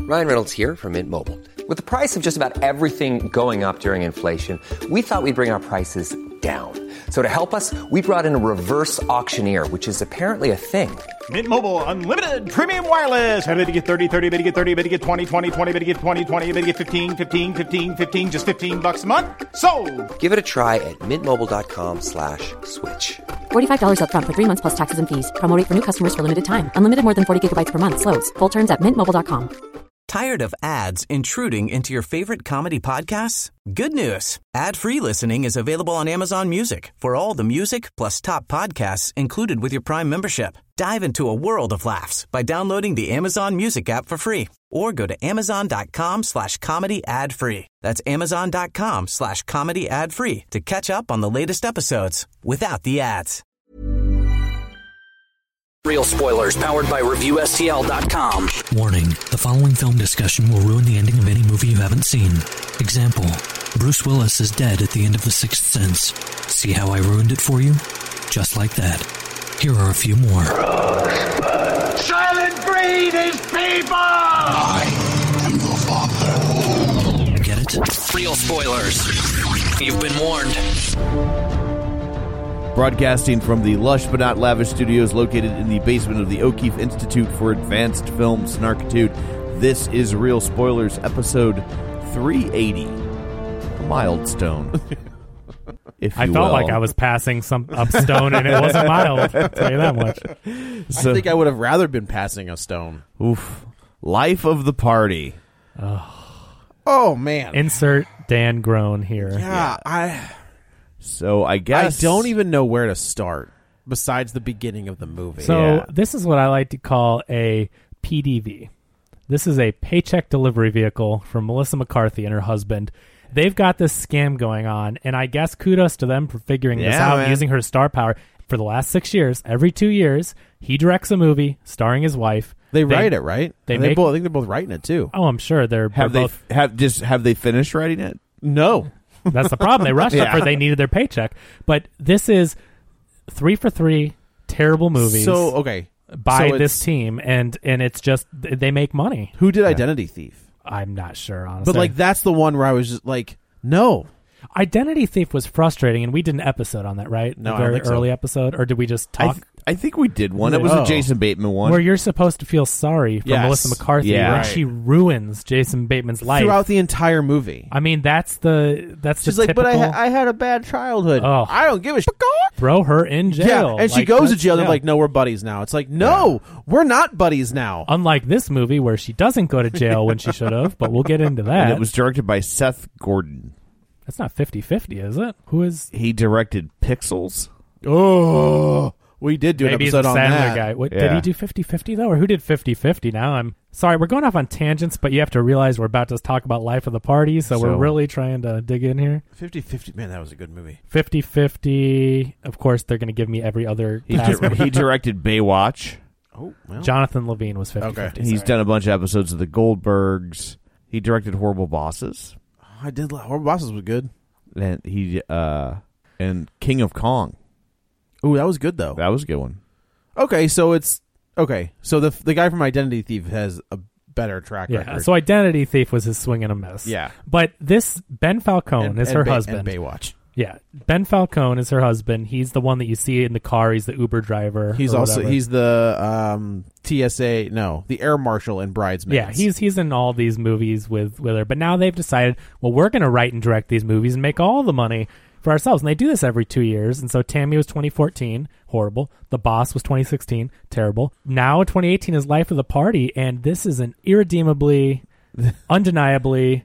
Ryan Reynolds here from Mint Mobile. With the price of just about everything going up during inflation, we thought we'd bring our prices down. So to help us, we brought in a reverse auctioneer, which is apparently a thing. Mint Mobile Unlimited Premium Wireless. How to get 30, 30, bit to get 30, bit to get 20, 20, 20, bit to get 20, 20, bit to get 15, 15, 15, 15, just $15 a month? Sold! Give it a try at mintmobile.com/switch. $45 up front for 3 months plus taxes and fees. Promo rate for new customers for limited time. Unlimited more than 40 gigabytes per month. Slows full terms at mintmobile.com. Tired of ads intruding into your favorite comedy podcasts? Good news. Ad-free listening is available on Amazon Music for all the music plus top podcasts included with your Prime membership. Dive into a world of laughs by downloading the Amazon Music app for free or go to amazon.com/comedy ad-free. That's amazon.com/comedy ad-free to catch up on the latest episodes without the ads. Real spoilers powered by ReviewSTL.com. Warning, the following film discussion will ruin the ending of any movie you haven't seen. Example, Bruce Willis is dead at the end of The Sixth Sense. See how I ruined it for you? Just like that. Here are a few more. Rosebud. Silent breed is people! I am the father. Get it? Real spoilers. You've been warned. Broadcasting from the lush but not lavish studios located in the basement of the O'Keefe Institute for Advanced Film Snarkitude, this is Real Spoilers, episode 380. A milestone. I felt like I was passing up stone and it wasn't mild. I'll tell you that much. So, I think I would have rather been passing a stone. Oof. Life of the party. Oh, man. Insert Dan Groan here. Yeah. So I guess I don't even know where to start besides the beginning of the movie. So this is what I like to call a PDV. This is a paycheck delivery vehicle from Melissa McCarthy and her husband. They've got this scam going on, and I guess kudos to them for figuring this out and using her star power. For the last 6 years, every 2 years, he directs a movie starring his wife. They write it, right? I think they're both writing it too. Oh, I'm sure have they finished writing it? No. That's the problem. They rushed it for they needed their paycheck. But this is 3 for 3 terrible movies. So, okay. By this team, and it's just, they make money. Who did Identity Thief? I'm not sure, honestly. But, that's the one where I was just like, no. Identity Thief was frustrating, and we did an episode on that, right? No, a very I think so. early episode, or did we just talk? I think we did one. It was a Jason Bateman one. Where you're supposed to feel sorry for Melissa McCarthy when she ruins Jason Bateman's life. Throughout the entire movie. I mean, that's She's like, typical, but I had a bad childhood. Oh. I don't give a shit. Throw her in jail. Yeah, and she goes to jail. They're like, no, we're buddies now. It's like, no, we're not buddies now. Unlike this movie where she doesn't go to jail when she should have, but we'll get into that. And it was directed by Seth Gordon. That's not 50-50, is it? Who is... He directed Pixels. Oh, we did do an episode on that. Guy. Did he do 50-50, though? Or who did 50-50? Now I'm... Sorry, we're going off on tangents, but you have to realize we're about to talk about Life of the Party, so we're really trying to dig in here. 50-50, man, that was a good movie. 50-50, of course, they're going to give me every other... He directed Baywatch. Oh, well. Jonathan Levine was 50-50. Okay. He's done a bunch of episodes of The Goldbergs. He directed Horrible Bosses. I did. Horrible Bosses was good. And he and King of Kong. Ooh, that was good though. That was a good one. Okay, so it's okay. So the guy from Identity Thief has a better track record. Yeah. So Identity Thief was his swing and a miss. Yeah. But this Ben Falcone is her husband. And Baywatch. Yeah, Ben Falcone is her husband. He's the one that you see in the car. He's the Uber driver. He's the TSA, the air marshal in Bridesmaids. Yeah, he's in all these movies with her. But now they've decided, well, we're going to write and direct these movies and make all the money for ourselves. And they do this every 2 years. And so Tammy was 2014, horrible. The Boss was 2016, terrible. Now 2018 is Life of the Party, and this is an irredeemably, undeniably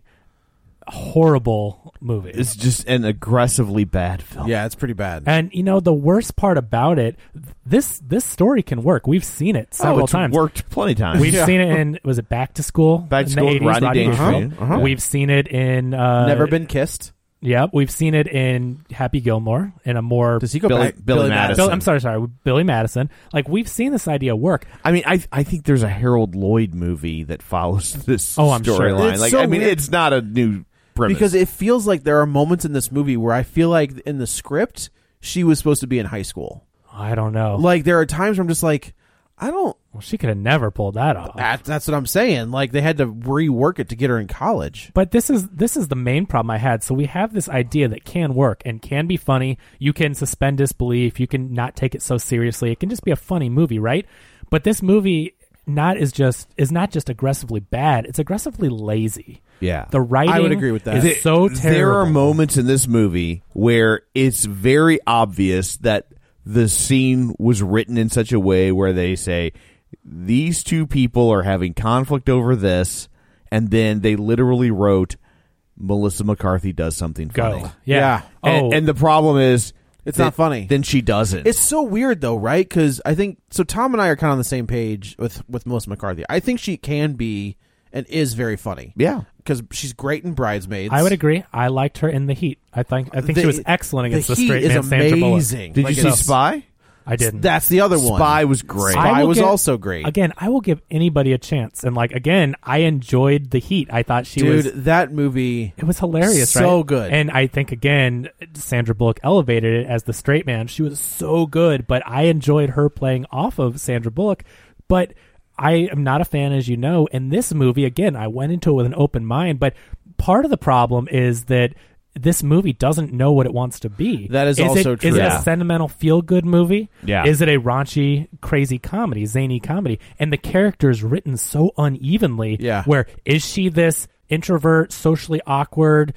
horrible movie. It's just an aggressively bad film. Yeah, it's pretty bad. And the worst part about it, this story can work. We've seen it several times. Worked plenty of times. We've seen it in, was it Back to School? Back to School, Rodney Dangerfield. We've seen it in Never Been Kissed. Yep, we've seen it in Happy Gilmore in a more... Does he go back? Billy Madison. I'm sorry, Billy Madison. Like, we've seen this idea work. I mean, I think there's a Harold Lloyd movie that follows this I'm sure. storyline. It's not a new premise. Because it feels like there are moments in this movie where I feel like in the script, she was supposed to be in high school. I don't know. Like, there are times where I'm just like, I don't Well, she could have never pulled that off. That's what I'm saying. Like, they had to rework it to get her in college. But this is the main problem I had. So we have this idea that can work and can be funny. You can suspend disbelief. You can not take it so seriously. It can just be a funny movie, right? But this movie is not just aggressively bad. It's aggressively lazy. Yeah. The writing I would agree with that. is so terrible. There are moments in this movie where it's very obvious that the scene was written in such a way where they say, these two people are having conflict over this, and then they literally wrote, Melissa McCarthy does something funny. Go. Yeah. And the problem is, it's not funny. Then she doesn't. It's so weird, though, right? Because I think so. Tom and I are kind of on the same page with Melissa McCarthy. I think she can be and is very funny. Yeah, because she's great in Bridesmaids. I would agree. I liked her in The Heat. I think she was excellent against the straight man Sandra Bullock. Amazing. Did you see Spy? I didn't. That's the other one. Spy was great. Spy was also great. Again, I will give anybody a chance. And again, I enjoyed The Heat. I thought that movie. It was hilarious, right? So good. And I think, again, Sandra Bullock elevated it as the straight man. She was so good, but I enjoyed her playing off of Sandra Bullock. But I am not a fan, as you know. In this movie, again, I went into it with an open mind. But part of the problem is that this movie doesn't know what it wants to be. That is also true. Is it a sentimental feel-good movie? Yeah. Is it a raunchy, crazy comedy, zany comedy? And the character is written so unevenly. Yeah. Where is she this introvert, socially awkward,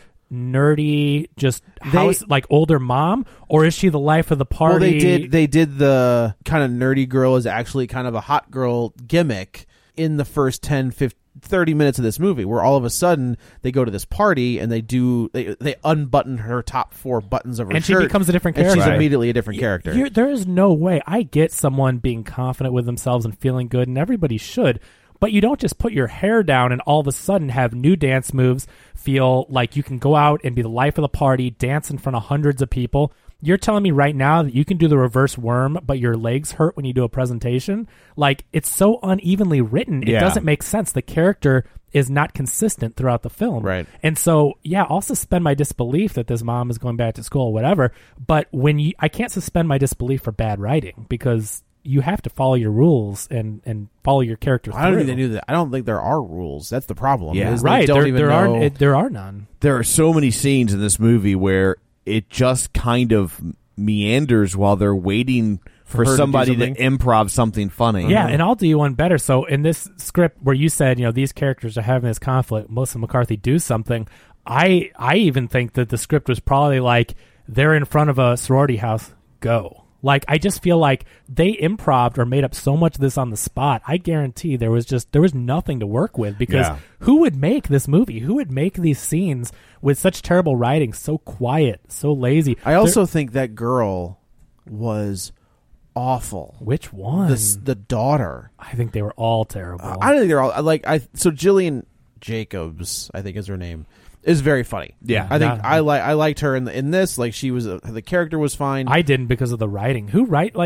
nerdy, just older mom, or is she the life of the party? Well, they did the kind of nerdy girl is actually kind of a hot girl gimmick in the first 10, 30 minutes of this movie, where all of a sudden they go to this party and they unbutton her top 4 buttons of her shirt, and she becomes a different character. And she's immediately a different character. There is no way. I get someone being confident with themselves and feeling good, and everybody should. But you don't just put your hair down and all of a sudden have new dance moves, feel like you can go out and be the life of the party, dance in front of hundreds of people. You're telling me right now that you can do the reverse worm, but your legs hurt when you do a presentation? It's so unevenly written. It doesn't make sense. The character is not consistent throughout the film. Right. And so, I'll suspend my disbelief that this mom is going back to school or whatever. But I can't suspend my disbelief for bad writing, because you have to follow your rules and follow your character through. I don't think they knew that. I don't think there are rules. That's the problem. Yeah. Right. There are none. There are so many scenes in this movie where it just kind of meanders while they're waiting for somebody to improv something funny. Yeah, and I'll do you one better. So in this script where you said, these characters are having this conflict, Melissa McCarthy do something, I even think that the script was probably like, they're in front of a sorority house, go. I just feel like they improv'd or made up so much of this on the spot. I guarantee there was nothing to work with, because who would make this movie? Who would make these scenes with such terrible writing, so quiet, so lazy? I also think that girl was awful. Which one? The daughter. I think they were all terrible. I don't think they're all so Jillian Jacobs, I think is her name, is very funny. Yeah, I think I liked her in this. She was the character was fine. I didn't, because of the writing. Who write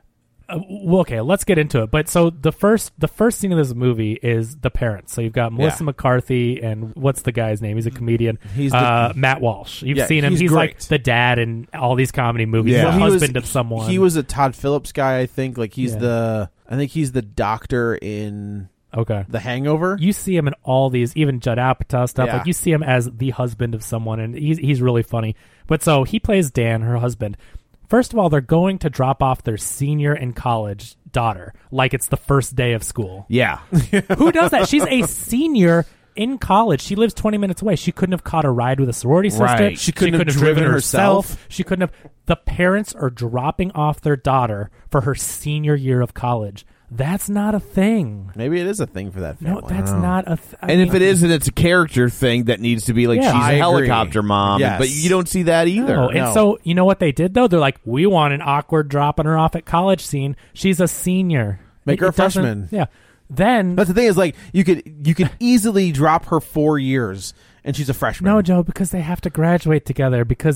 okay, let's get into it. But so the first scene of this movie is the parents. So you've got Melissa McCarthy and what's the guy's name? He's a comedian. He's Matt Walsh. You've seen him. He's great. Like the dad in all these comedy movies. Yeah. He's the husband of someone. He was a Todd Phillips guy, I think. He's the doctor in The Hangover. You see him in all these, even Judd Apatow stuff. Yeah. You see him as the husband of someone, and he's really funny. But so he plays Dan, her husband. First of all, they're going to drop off their senior in college daughter like it's the first day of school. Yeah. Who does that? She's a senior in college. She lives 20 minutes away. She couldn't have caught a ride with a sorority sister. Right. She couldn't have driven herself. She couldn't have. The parents are dropping off their daughter for her senior year of college. That's not a thing. Maybe it is a thing for that family. No, that's not a thing. And if it isn't, it's a character thing that needs to be she's a helicopter mom. Yes. But you don't see that either. No. And so, you know what they did, though? They're like, we want an awkward dropping her off at college scene. She's a senior. Make her a freshman. Yeah. Then that's the thing is you could easily drop her 4 years and she's a freshman. No, Joe, because they have to graduate together, because it's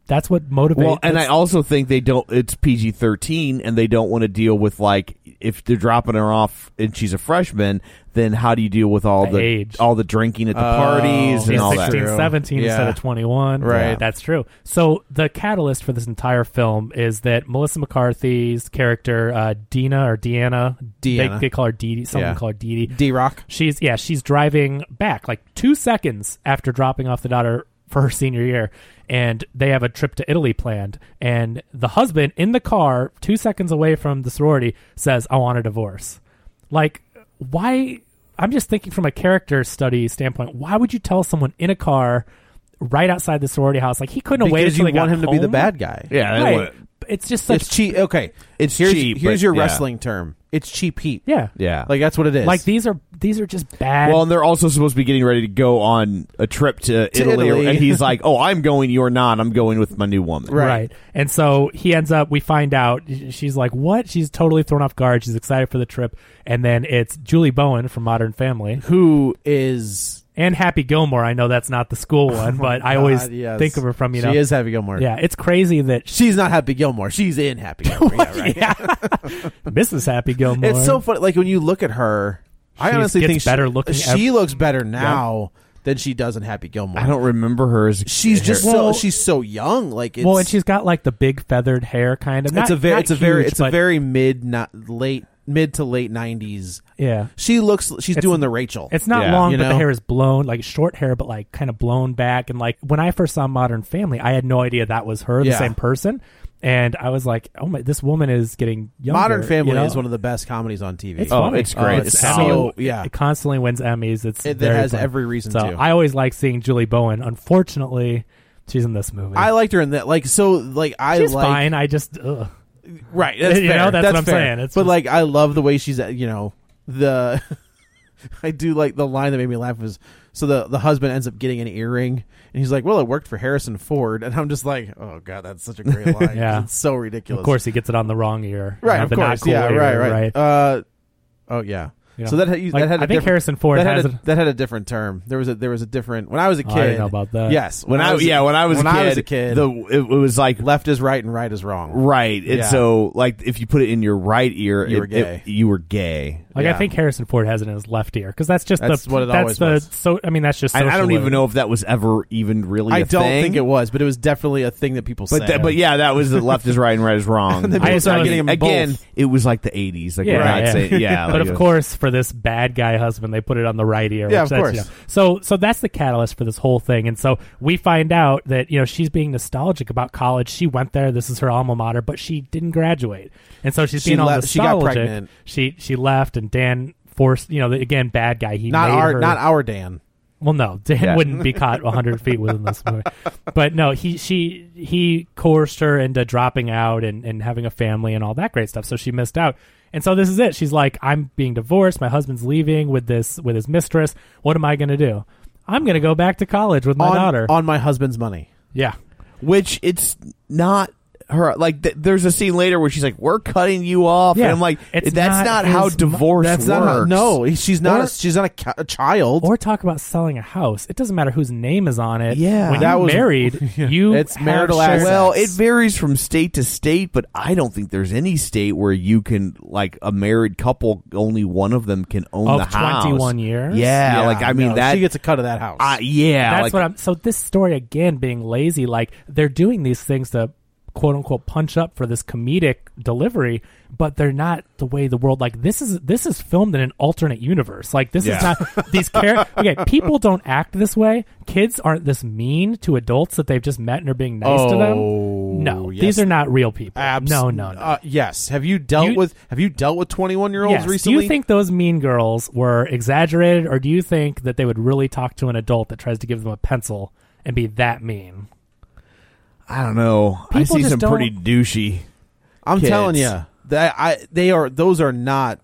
that's what motivates. Well, and I also think it's PG-13, and they don't want to deal with, like, if they're dropping her off and she's a freshman, then how do you deal with all the age, all the drinking at the parties and all 16, that? 17 instead of 21. Right. That's true. So the catalyst for this entire film is that Melissa McCarthy's character, Dina or Deanna. They call her Dee Dee. Someone call her Dee Dee. D-Rock. She's driving back like 2 seconds after dropping off the daughter for her senior year, and they have a trip to Italy planned, and the husband in the car 2 seconds away from the sorority says, I want a divorce. Like, why? I'm just thinking from a character study standpoint, why would you tell someone in a car right outside the sorority house, like, he couldn't have waited because until you want him home? to be the bad guy. Yeah, right. It's just such... It's cheap. Okay, it's cheap. Here's your yeah. wrestling term. It's cheap heat. Yeah. Like, that's what it is. Like, these are just bad. Well, and they're also supposed to be getting ready to go on a trip to Italy. And he's like, oh, I'm going, you're not. I'm going with my new woman. Right. And so he ends up, we find out, she's like, what? She's totally thrown off guard. She's excited for the trip. And then it's Julie Bowen from Modern Family. Who is... And Happy Gilmore. I know that's not the school one, but I always think of her from, She is Happy Gilmore. Yeah, it's crazy that... She's not Happy Gilmore. She's in Happy Gilmore. Yeah, right. Mrs. Happy Gilmore. It's so funny. Like, when you look at her, I honestly think better looking. She looks better now than she does in Happy Gilmore. I don't remember her as... She's just she's so young. Like, it's, well, and she's got like the big feathered hair kind of. It's a very mid to late 90s. Yeah. She's doing the Rachel. It's not long, but the hair is blown, like short hair, but like kind of blown back. And like when I first saw Modern Family, I had no idea that was her, the same person. And I was like, oh my, this woman is getting younger. Modern Family is one of the best comedies on TV. It's funny. It's great. It constantly wins Emmys. It has fun. Every reason to. I always like seeing Julie Bowen. Unfortunately, she's in this movie. I liked her in that. Like, so, like, she's fine. I just, right. That's fair. That's what I'm saying. But like, I love the way she's, the I do like the line that made me laugh was, so the husband ends up getting an earring and he's like, well, it worked for Harrison Ford, and I'm just like, oh god, that's such a great line. Yeah, it's so ridiculous. Of course he gets it on the wrong ear, right? Of course, cool ear, right. Oh yeah. Yeah. So that had I think Harrison Ford that had a different term. There was a different, when I was a kid. I didn't know about that. Yes, when I was a kid, it was like left is right and right is wrong. Right, and so like if you put it in your right ear, you were gay. You were gay. Like, I think Harrison Ford has it in his left ear because that's what it always was. So I mean, that's just. I don't even know if that was ever even really. I don't think it was, but it was definitely a thing that people said. But yeah, that was the left is right and right is wrong. And then people started getting them again. both. It was like the 80s. Like, but of course, for this bad guy husband, they put it on the right ear. Yeah, of course. So that's the catalyst for this whole thing. And so we find out that she's being nostalgic about college. She went there. This is her alma mater, but she didn't graduate, and so she's being all nostalgic. She got pregnant. She left, and Dan forced. Again, bad guy. He not made our Dan. Well, no, Dan wouldn't be caught 100 feet within this movie. But no, he coerced her into dropping out and having a family and all that great stuff. So she missed out. And so this is it. She's like, I'm being divorced. My husband's leaving with his mistress. What am I going to do? I'm going to go back to college with my daughter. On my husband's money. Yeah. Which it's not her. Like, there's a scene later where she's like, we're cutting you off. Yeah. And I'm like, that's not how divorce works. No, she's not a child. Or talk about selling a house. It doesn't matter whose name is on it. Yeah. When you're married, it's marital assets. Well, it varies from state to state, but I don't think there's any state where you can, like, a married couple, only one of them can own the house. 21 years? Yeah. Like, I mean, she gets a cut of that house. That's so this story, again, being lazy, like, they're doing these things to quote unquote punch up for this comedic delivery, but they're not the way the world, like, this is filmed in an alternate universe. Like, this is not these okay, people don't act this way. Kids aren't this mean to adults that they've just met and are being nice to them. No, these are not real people. No. Yes. Have you dealt with 21-year-olds recently? Do you think those mean girls were exaggerated, or do you think that they would really talk to an adult that tries to give them a pencil and be that mean? I don't know. I see some pretty douchey. I'm telling you that those are not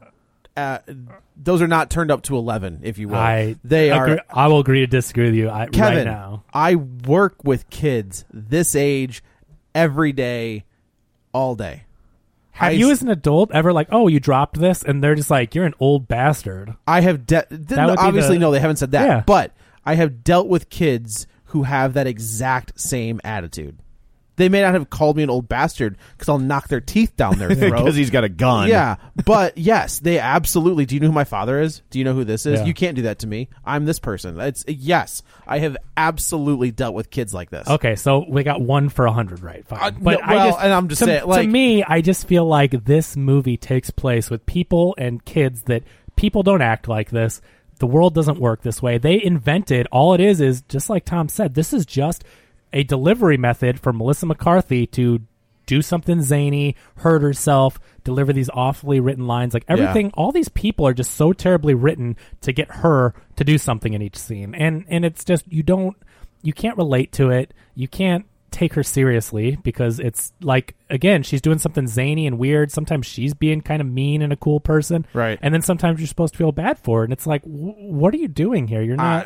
turned up to 11, if you will. I will agree to disagree with you. Kevin, right now. I work with kids this age every day, all day. Have you, as an adult, ever like, oh, you dropped this, and they're just like, you're an old bastard? I have. Obviously, no, they haven't said that. Yeah. But I have dealt with kids who have that exact same attitude. They may not have called me an old bastard because I'll knock their teeth down their throat. Because he's got a gun. Yeah, but yes, they absolutely. Do you know who my father is? Do you know who this is? Yeah. You can't do that to me. I'm this person. Yes, I have absolutely dealt with kids like this. Okay, so we got 1 for 100, right? Fine. But I'm just saying, like, to me, I just feel like this movie takes place with people and kids that people don't act like this. The world doesn't work this way. They invented, all it is just like Tom said, this is just a delivery method for Melissa McCarthy to do something zany, hurt herself, deliver these awfully written lines. Like everything, all these people are just so terribly written to get her to do something in each scene. And it's just, you can't relate to it. You can't take her seriously because it's like, again, she's doing something zany and weird. Sometimes she's being kind of mean and a cool person. Right. And then sometimes you're supposed to feel bad for her. And it's like, what are you doing here? You're not...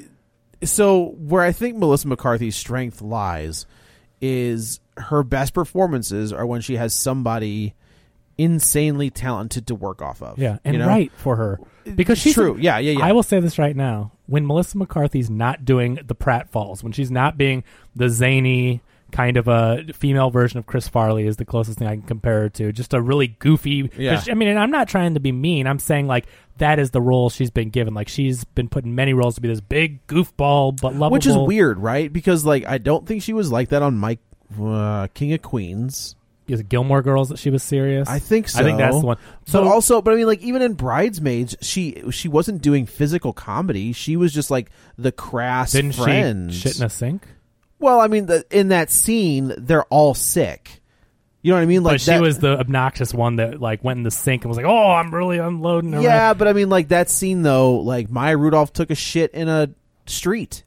So where I think Melissa McCarthy's strength lies is her best performances are when she has somebody insanely talented to work off of. Yeah, and right for her. Because she's true. Yeah. I will say this right now. When Melissa McCarthy's not doing the pratfalls, when she's not being the zany kind of a female version of Chris Farley is the closest thing I can compare her to. Just a really goofy... Yeah. I mean, and I'm not trying to be mean. I'm saying, like, that is the role she's been given. Like, she's been put in many roles to be this big goofball, but lovable. Which is weird, right? Because, like, I don't think she was like that on King of Queens. Is it Gilmore Girls that she was serious? I think so. I think that's the one. But I mean, like, even in Bridesmaids, she wasn't doing physical comedy. She was just, like, the crass Didn't friend. she shit in a sink? Well, I mean, in that scene, they're all sick. You know what I mean? Like, but she was the obnoxious one that like went in the sink and was like, "Oh, I'm really unloading." Yeah, but I mean, like that scene though, like Maya Rudolph took a shit in a street.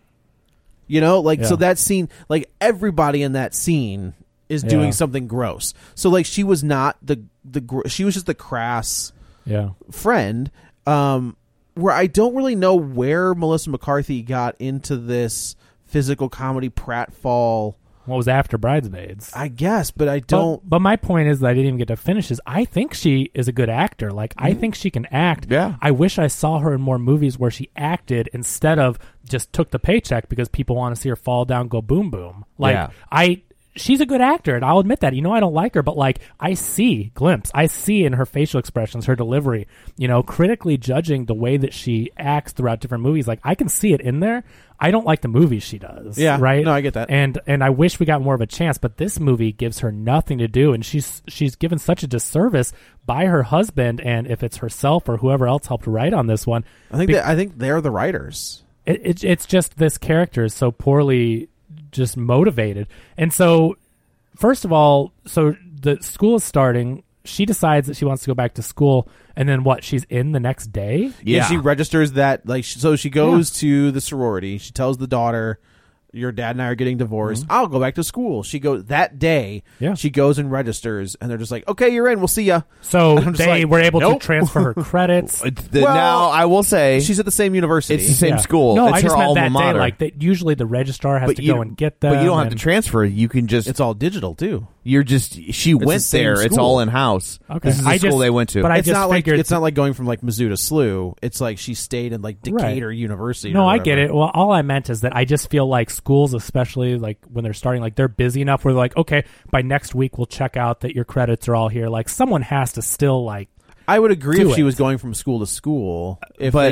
You know, like so that scene, like everybody in that scene is doing something gross. So like she was not she was just the crass friend. Where I don't really know where Melissa McCarthy got into this physical comedy pratfall. What was after Bridesmaids? I guess, but I don't. But my point is that I didn't even get to finish this. I think she is a good actor. Like, I think she can act. Yeah. I wish I saw her in more movies where she acted instead of just took the paycheck because people want to see her fall down, go boom, boom. Like, she's a good actor, and I'll admit that. You know, I don't like her, but, like, I see in her facial expressions, her delivery, you know, critically judging the way that she acts throughout different movies. Like, I can see it in there. I don't like the movies she does. Yeah. Right? No, I get that. And I wish we got more of a chance, but this movie gives her nothing to do, and she's given such a disservice by her husband, and if it's herself or whoever else helped write on this one. I think they're the writers. It's just this character is so poorly just motivated. And so, first of all, so the school is starting. She decides that she wants to go back to school, and then what? She's in the next day? Yeah, she registers that. Like, so she goes to the sorority. She tells the daughter, "Your dad and I are getting divorced. I'll go back to school." She goes that day. Yeah. She goes and registers, and they're just like, "Okay, you're in. We'll see ya." So they were able to transfer her credits. Now, I will say, she's at the same university. It's the same school. No, it's I just her meant alma that mater. day. Like, usually the registrar has to go and get them. But you don't have to transfer. You can just. It's all digital too. You're just. She went the same there. It's school. all in house. Okay. This is the school they went to. But I It's just not like figured it's not like going from like Mizzou to SLU. It's like she stayed in like Decatur University. No, or I get whatever. it. Well, all I meant is that I just feel like schools, especially like when they're starting, like they're busy enough where they're like, okay, by next week we'll check out that your credits are all here. Like someone has to still like. I would agree do if she it. was going from school to school. But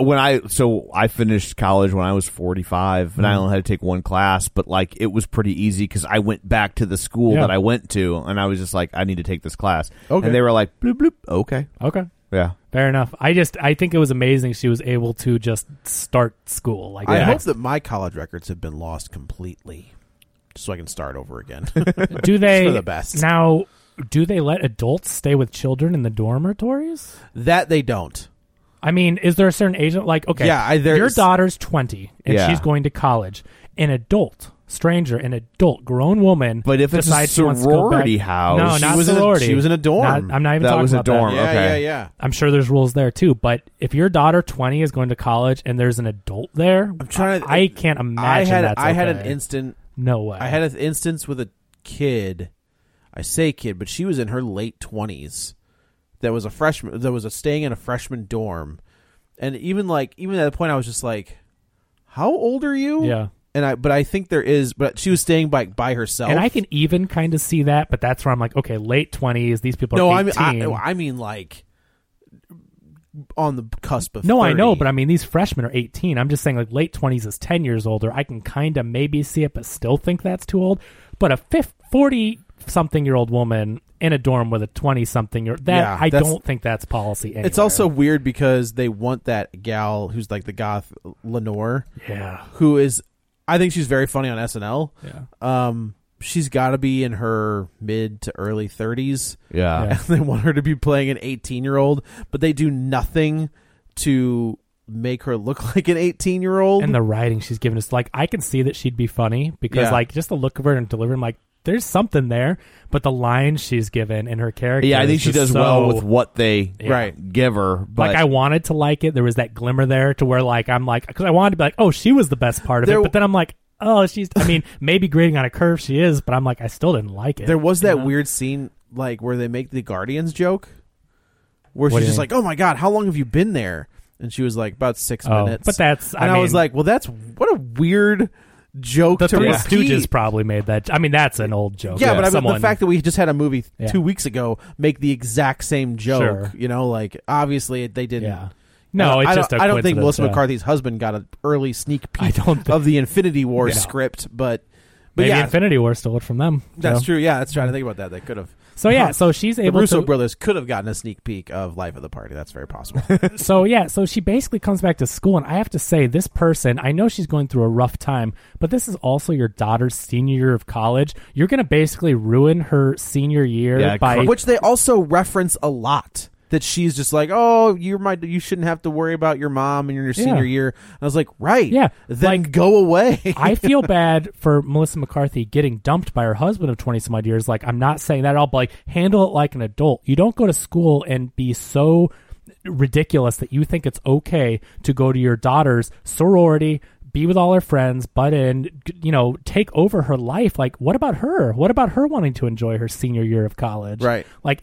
I finished college when I was 45, and I only had to take one class. But like it was pretty easy because I went back to the school that I went to, and I was just like, I need to take this class. Okay. And they were like, bloop bloop. Okay. Yeah. Fair enough. I think it was amazing she was able to just start school. Like I that. hope that my college records have been lost completely, just so I can start over again. Do they for the best now? Do they let adults stay with children in the dormitories? That they don't. I mean, is there a certain age? Like, okay, your daughter's 20 and she's going to college. An adult, an adult, grown woman. But if it's a decides she wants to go sorority back. house, no, not sorority. She was in a dorm. I'm not even that talking was about a dorm. that. Okay. Yeah. I'm sure there's rules there too. But if your daughter 20 is going to college and there's an adult there, I can't imagine that's okay. I had an instant. No way. I had an instance with a kid. I say kid, but she was in her late 20s. That was a freshman. That was staying in a freshman dorm, and even at that point, I was just like, "How old are you?" Yeah. But I think there is. But she was staying by herself, and I can even kind of see that. But that's where I'm like, okay, late 20s. These people no, are 18. I mean like on the cusp of. No, 30. I know, but I mean these freshmen are 18. I'm just saying like late 20s is 10 years older. I can kind of maybe see it, but still think that's too old. But a 40-something-year-old woman in a dorm with a 20-something I don't think that's policy anywhere. It's also weird because they want that gal who's like the goth Lenore. Yeah. Who is, I think she's very funny on SNL. Yeah. She's got to be in her mid to early 30s. Yeah. And they want her to be playing an 18-year-old, but they do nothing to make her look like an 18-year-old. And the writing she's given us, like, I can see that she'd be funny because, like, just the look of her and delivery, I'm like, there's something there. But the lines she's given and her character, yeah, I think she does well with what they give her. But like, I wanted to like it. There was that glimmer there to where, like, I'm like, because I wanted to be like, oh, she was the best part of it. But then I'm like, oh, I mean, maybe grading on a curve she is, but I'm like, I still didn't like it. There was that weird scene, like, where they make the Guardians joke, where she's just like, oh my God, how long have you been there? And she was like, about 6 minutes. But that's, I was like, well, what a weird joke the to Three repeat. Stooges probably made that. I mean, that's an old joke. Yeah, but the fact that we just had a movie 2 weeks ago make the exact same joke, Sure. you know, like, obviously they didn't. Yeah. No, it's just a I don't think coincidence, Melissa McCarthy's husband got an early sneak peek of the Infinity War script, but maybe yeah, Infinity War stole it from them. That's so. true. Yeah, that's trying to think about that. They could have. So yeah, so she's able the Russo to. brothers could have gotten a sneak peek of Life of the Party. That's very possible. So she basically comes back to school, and I have to say, this person, I know she's going through a rough time, but this is also your daughter's senior year of college. You're going to basically ruin her senior year by which they also reference a lot. That she's just like, oh, you shouldn't have to worry about your mom in your senior year. And I was like, right, then go away. I feel bad for Melissa McCarthy getting dumped by her husband of 20-some odd years. Like, I'm not saying that at all, but like, handle it like an adult. You don't go to school and be so ridiculous that you think it's okay to go to your daughter's sorority, be with all her friends, butt in, take over her life. Like, what about her? What about her wanting to enjoy her senior year of college? Right. Like,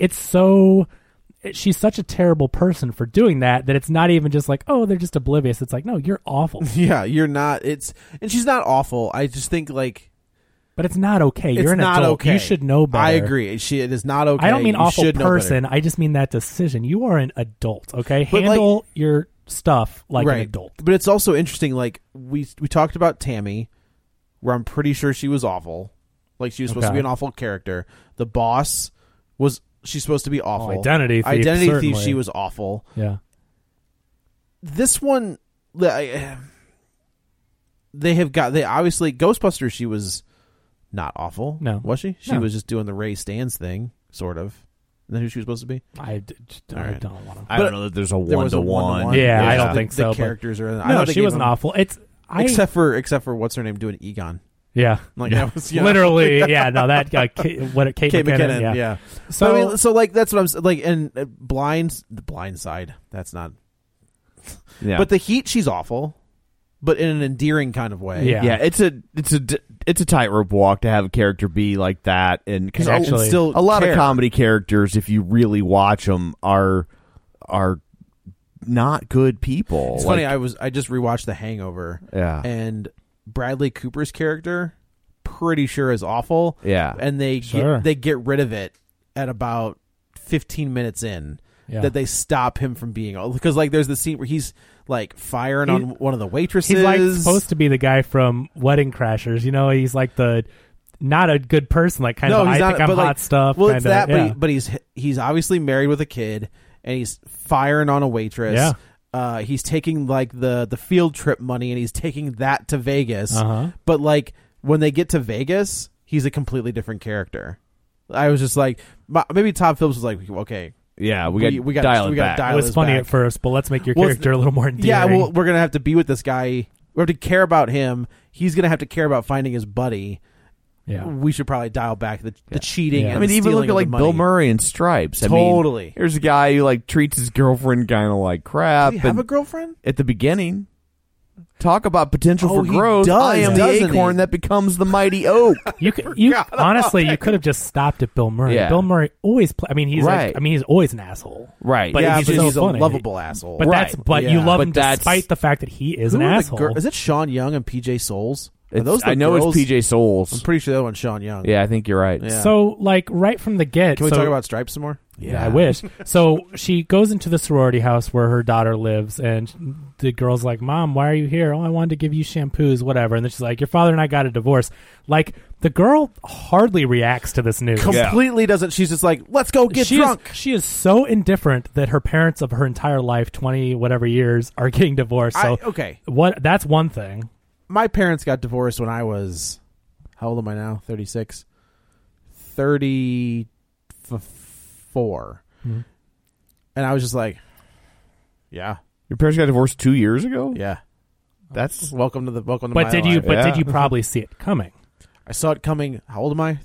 she's such a terrible person for doing that it's not even just like, oh, they're just oblivious. It's like, no, you're awful. Yeah, you're not. And she's not awful. I just think like, but it's not okay. You're an not adult. Okay. You should know better. I agree. It is not okay. I don't mean you awful person. I just mean that decision. You are an adult. Okay, but handle your stuff like an adult. But it's also interesting. Like we talked about Tammy, where I'm pretty sure she was awful. Like she was supposed to be an awful character. The boss was. She's supposed to be awful. Identity Thief, she was awful. Yeah. This one, they obviously Ghostbusters. She was not awful. No, was she? She was just doing the Ray Stantz thing, sort of. Isn't that who she was supposed to be? I don't want to. I don't know that there's a one-to-one. Yeah, I don't think so. The characters are. No, she wasn't awful. Except for what's her name doing Egon. Yeah, like that was literally. Yeah, no, that guy, Kate McKinnon. Yeah. So like that's what I'm like. And the Blind Side. That's not. Yeah. But the Heat, she's awful, but in an endearing kind of way. Yeah. It's a tightrope walk to have a character be like that, and because still a lot of comedy characters, if you really watch them, are not good people. It's funny. I just rewatched The Hangover. Yeah, and Bradley Cooper's character, pretty sure is awful. Yeah, and they get rid of it at about 15 minutes in. Yeah. That they stop him from being, because like there's the scene where he's like firing on one of the waitresses. He's like supposed to be the guy from Wedding Crashers. He's like the not a good person, like kind of I think I'm hot stuff. Well, it's that, but he's obviously married with a kid, and he's firing on a waitress. Yeah. He's taking like the field trip money, and he's taking that to Vegas. But like when they get to Vegas, he's a completely different character. I was just like, maybe Todd Phillips was like, okay. Yeah, we got dial it back. It was funny at first, but let's make your character a little more endearing. Yeah, well, we're gonna have to be with this guy. We have to care about him. He's gonna have to care about finding his buddy. Yeah, we should probably dial back the cheating. Yeah. And even look at like Bill Murray in Stripes. Totally. I mean, here's a guy who like treats his girlfriend kind of like crap. Does he have a girlfriend at the beginning? Talk about potential for growth. Does, I am the acorn that becomes the mighty oak. Honestly, you could have just stopped at Bill Murray. Yeah. Bill Murray always he's like, he's always an asshole. Right. But he's a funny. lovable asshole. But you love him despite the fact that he is an asshole. Is it Sean Young and PJ Souls? those I know girls? it's PJ Souls. I'm pretty sure that one's Sean Young. Yeah, I think you're right. Yeah. So, like, right from the get... Can we talk about Stripes some more? Yeah, I wish. So she goes into the sorority house where her daughter lives, and the girl's like, Mom, why are you here? Oh, I wanted to give you shampoos, whatever. And then she's like, your father and I got a divorce. Like, the girl hardly reacts to this news. Completely doesn't. She's just like, let's go get drunk. She is so indifferent that her parents of her entire life, 20 whatever years, are getting divorced. So that's one thing. My parents got divorced when I was, how old am I now? 36? 34. Mm-hmm. And I was just like, yeah. Your parents got divorced 2 years ago? Yeah. That's welcome to my But life. did you probably see it coming? I saw it coming. How old am I?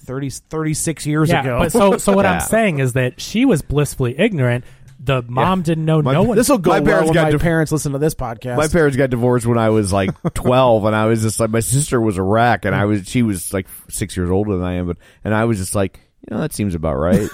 36 years ago. But so what I'm saying is that she was blissfully ignorant. The mom didn't know. No one. This will go my well parents when got my parents listen to this podcast. My parents got divorced when I was like 12, and I was just like, my sister was a wreck, and she was like 6 years older than I am, and I was just like, that seems about right.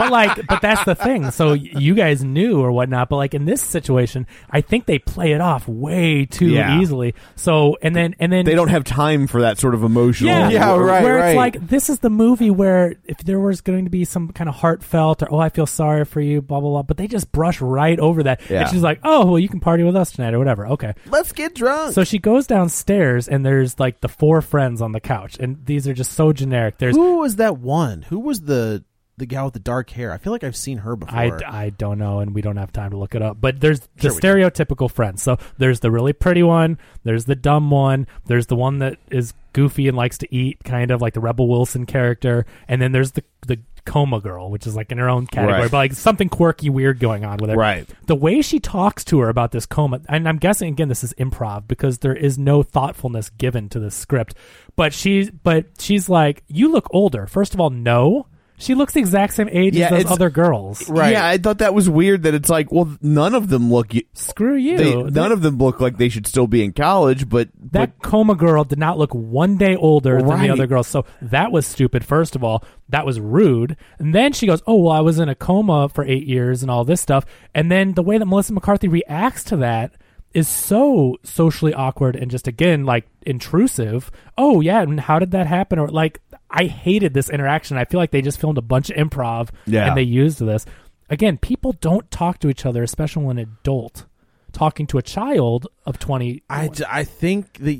but that's the thing. So you guys knew or whatnot, but like in this situation, I think they play it off way too easily. So and then they don't have time for that sort of emotional. Right. Where it's like, this is the movie where if there was going to be some kind of heartfelt or I feel sorry for you, blah blah blah, but they just brush right over that. Yeah. And she's like, oh well, you can party with us tonight or whatever. Okay, let's get drunk. So she goes downstairs and there's like the 4 friends on the couch, and these are just so generic. Who was that one? Who was the gal with the dark hair? I feel like I've seen her before. I don't know, and we don't have time to look it up. But there's the stereotypical friends. So there's the really pretty one, there's the dumb one, there's the one that is goofy and likes to eat, kind of like the Rebel Wilson character, and then there's the coma girl, which is like in her own category, but like something quirky, weird going on with her. Right. The way she talks to her about this coma, and I'm guessing again this is improv because there is no thoughtfulness given to the script, but she's like, you look older. First of all, no. She looks the exact same age as those other girls. Right. Yeah, I thought that was weird that it's like, well, none of them look... Screw you. None of them look like they should still be in college, but... That coma girl did not look one day older than the other girls. So that was stupid, first of all. That was rude. And then she goes, oh, well, I was in a coma for 8 years and all this stuff. And then the way that Melissa McCarthy reacts to that is so socially awkward and just, again, like, intrusive. Oh, yeah, and how did that happen? Or, like... I hated this interaction. I feel like they just filmed a bunch of improv and they used this. Again, people don't talk to each other, especially when an adult talking to a child of 20. I think that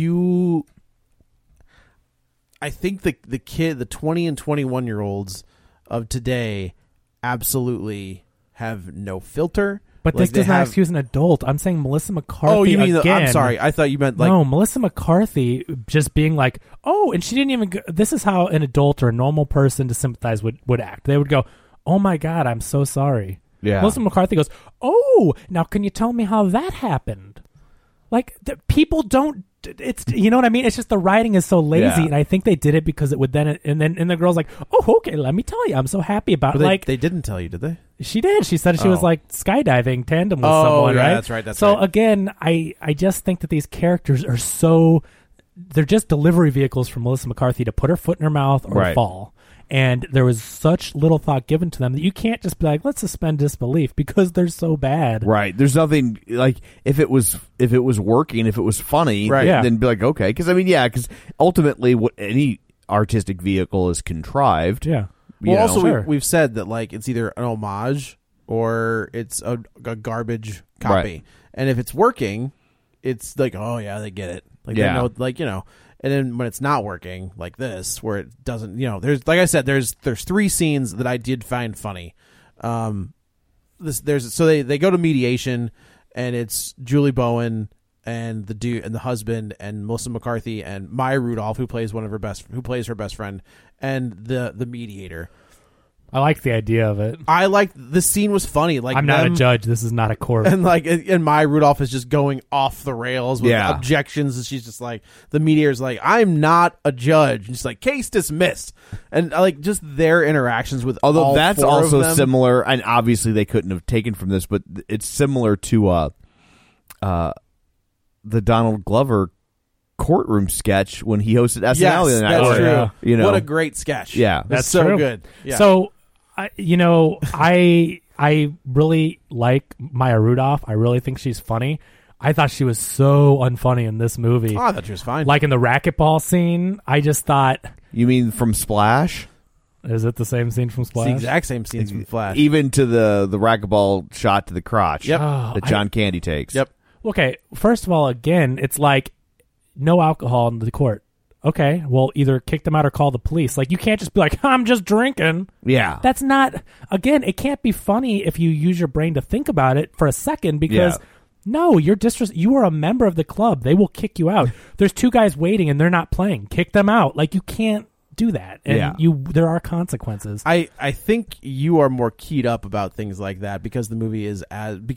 the kid, the 20 and 21-year-olds of today absolutely have no filter. But this does not excuse an adult. I'm saying Melissa McCarthy. Oh, you mean again. I'm sorry. I thought you meant like no, Melissa McCarthy just being like, oh, and she didn't even. This is how an adult or a normal person to sympathize would act. They would go, oh my God, I'm so sorry. Yeah. Melissa McCarthy goes, oh, now can you tell me how that happened? Like people don't. It's, you know what I mean? It's just the writing is so lazy, and I think they did it because it would then and the girl's like, oh, okay, let me tell you, I'm so happy about it. They didn't tell you, did they? She did. She said she was like skydiving tandem with someone, right? That's right. So again, I just think that these characters are they're just delivery vehicles for Melissa McCarthy to put her foot in her mouth or fall. And there was such little thought given to them that you can't just be like, let's suspend disbelief because they're so bad. Right. There's nothing like if it was working, if it was funny, then be like, okay. Because because ultimately, what any artistic vehicle is contrived. Yeah. Well, also we've said that like it's either an homage or it's a garbage copy, right. And if it's working, it's like, oh yeah, they get it. Like they know, like And then when it's not working, like this, where it doesn't, there's, like I said, there's 3 scenes that I did find funny. So they go to mediation, and it's Julie Bowen and the dude and the husband and Melissa McCarthy and Maya Rudolph, who plays her best friend, and the mediator. I like the idea of it. I like this scene was funny. Like I'm not a judge. This is not a court. And and Maya Rudolph is just going off the rails with objections, and she's just like, the mediator's like, I'm not a judge. And she's like, case dismissed. And like just their interactions with although that's also similar, and obviously they couldn't have taken from this, but it's similar to the Donald Glover courtroom sketch when he hosted SNL the other night. That's true. Yeah. What a great sketch. Yeah, that's so true. good. Yeah. So, I really like Maya Rudolph. I really think she's funny. I thought she was so unfunny in this movie. Oh, I thought she was fine. Like in the racquetball scene, I just thought... You mean from Splash? Is it the same scene from Splash? It's the exact same scenes from Flash. Even to the racquetball shot to the crotch Yep. that John Candy takes. Yep. Okay, first of all, again, it's like no alcohol in the court. Okay, well, either kick them out or call the police. Like, you can't just be like, I'm just drinking. Yeah. That's not... Again, it can't be funny if you use your brain to think about it for a second because... Yeah. No, you are a member of the club. They will kick you out. There's two guys waiting and they're not playing. Kick them out. Like, you can't do that. And there are consequences. I think you are more keyed up about things like that because the movie is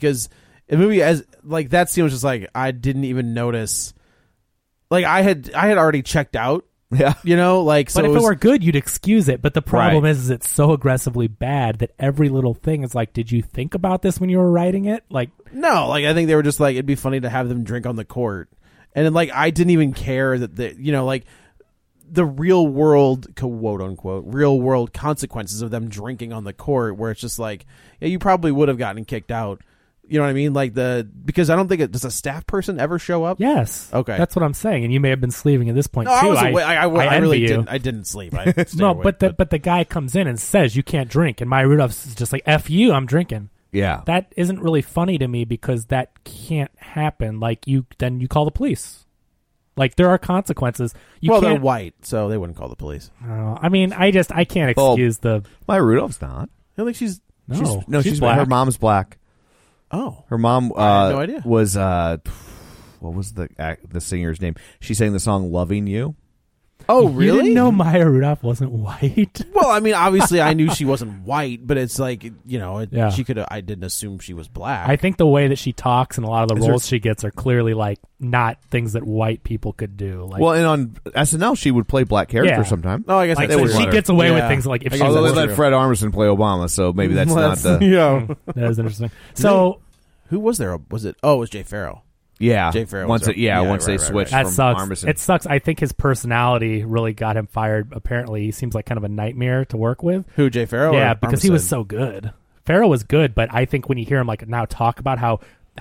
like that scene was just like I didn't even notice. Like I had already checked out. Yeah. You know, like so but if it were good, you'd excuse it. But the problem Right. is it's so aggressively bad that every little thing is like, did you think about this when you were writing it? Like, no, like I think they were just like it'd be funny to have them drink on the court, and then, like I didn't even care that like the real world quote unquote real world consequences of them drinking on the court, where it's just like yeah, you probably would have gotten kicked out. You know what I mean? Like because I don't think does a staff person ever show up? yes. Okay. That's what I'm saying. And you may have been sleeping at this point, No, too. I really envy you. didn't. I didn't sleep. I stayed No, awake, but the guy comes in and says you can't drink, and Maya Rudolph's is just like F you, I'm drinking. Yeah. That isn't really funny to me because that can't happen. Like then you call the police. Like there are consequences. they're can't, white, so they wouldn't call the police. I mean, I can't excuse the. Maya Rudolph's not. I think she's She's black. Her mom's black. Oh, Her mom I had no idea. was what was the singer's name? She sang the song "Loving You." Oh, You really? didn't know Maya Rudolph wasn't white? Well, I mean, obviously, I knew she wasn't white, but it's like Yeah. she could. I didn't assume she was black. I think the way that she talks and a lot of the Is there- roles she gets are clearly like not things that white people could do. Like, Well, and on SNL, she would play black characters Yeah. sometime. Oh, I guess like that's so true. she gets away with Yeah. things like if I she guess Although was they that's let true. Fred Armisen play Obama, so maybe that's Well, not the. yeah. that is interesting. So Who was there? Was it? Oh, it was Jay Farrell. Yeah, Jay Farrell once was it, yeah, there. once Right, they right, switched that from sucks. Armisen. It sucks. I think his personality really got him fired. Apparently, he seems like kind of a nightmare to work with. Who, Jay Farrell? Yeah, or because he was Armisen? so good. Farrell was good, but I think when you hear him like now talk about how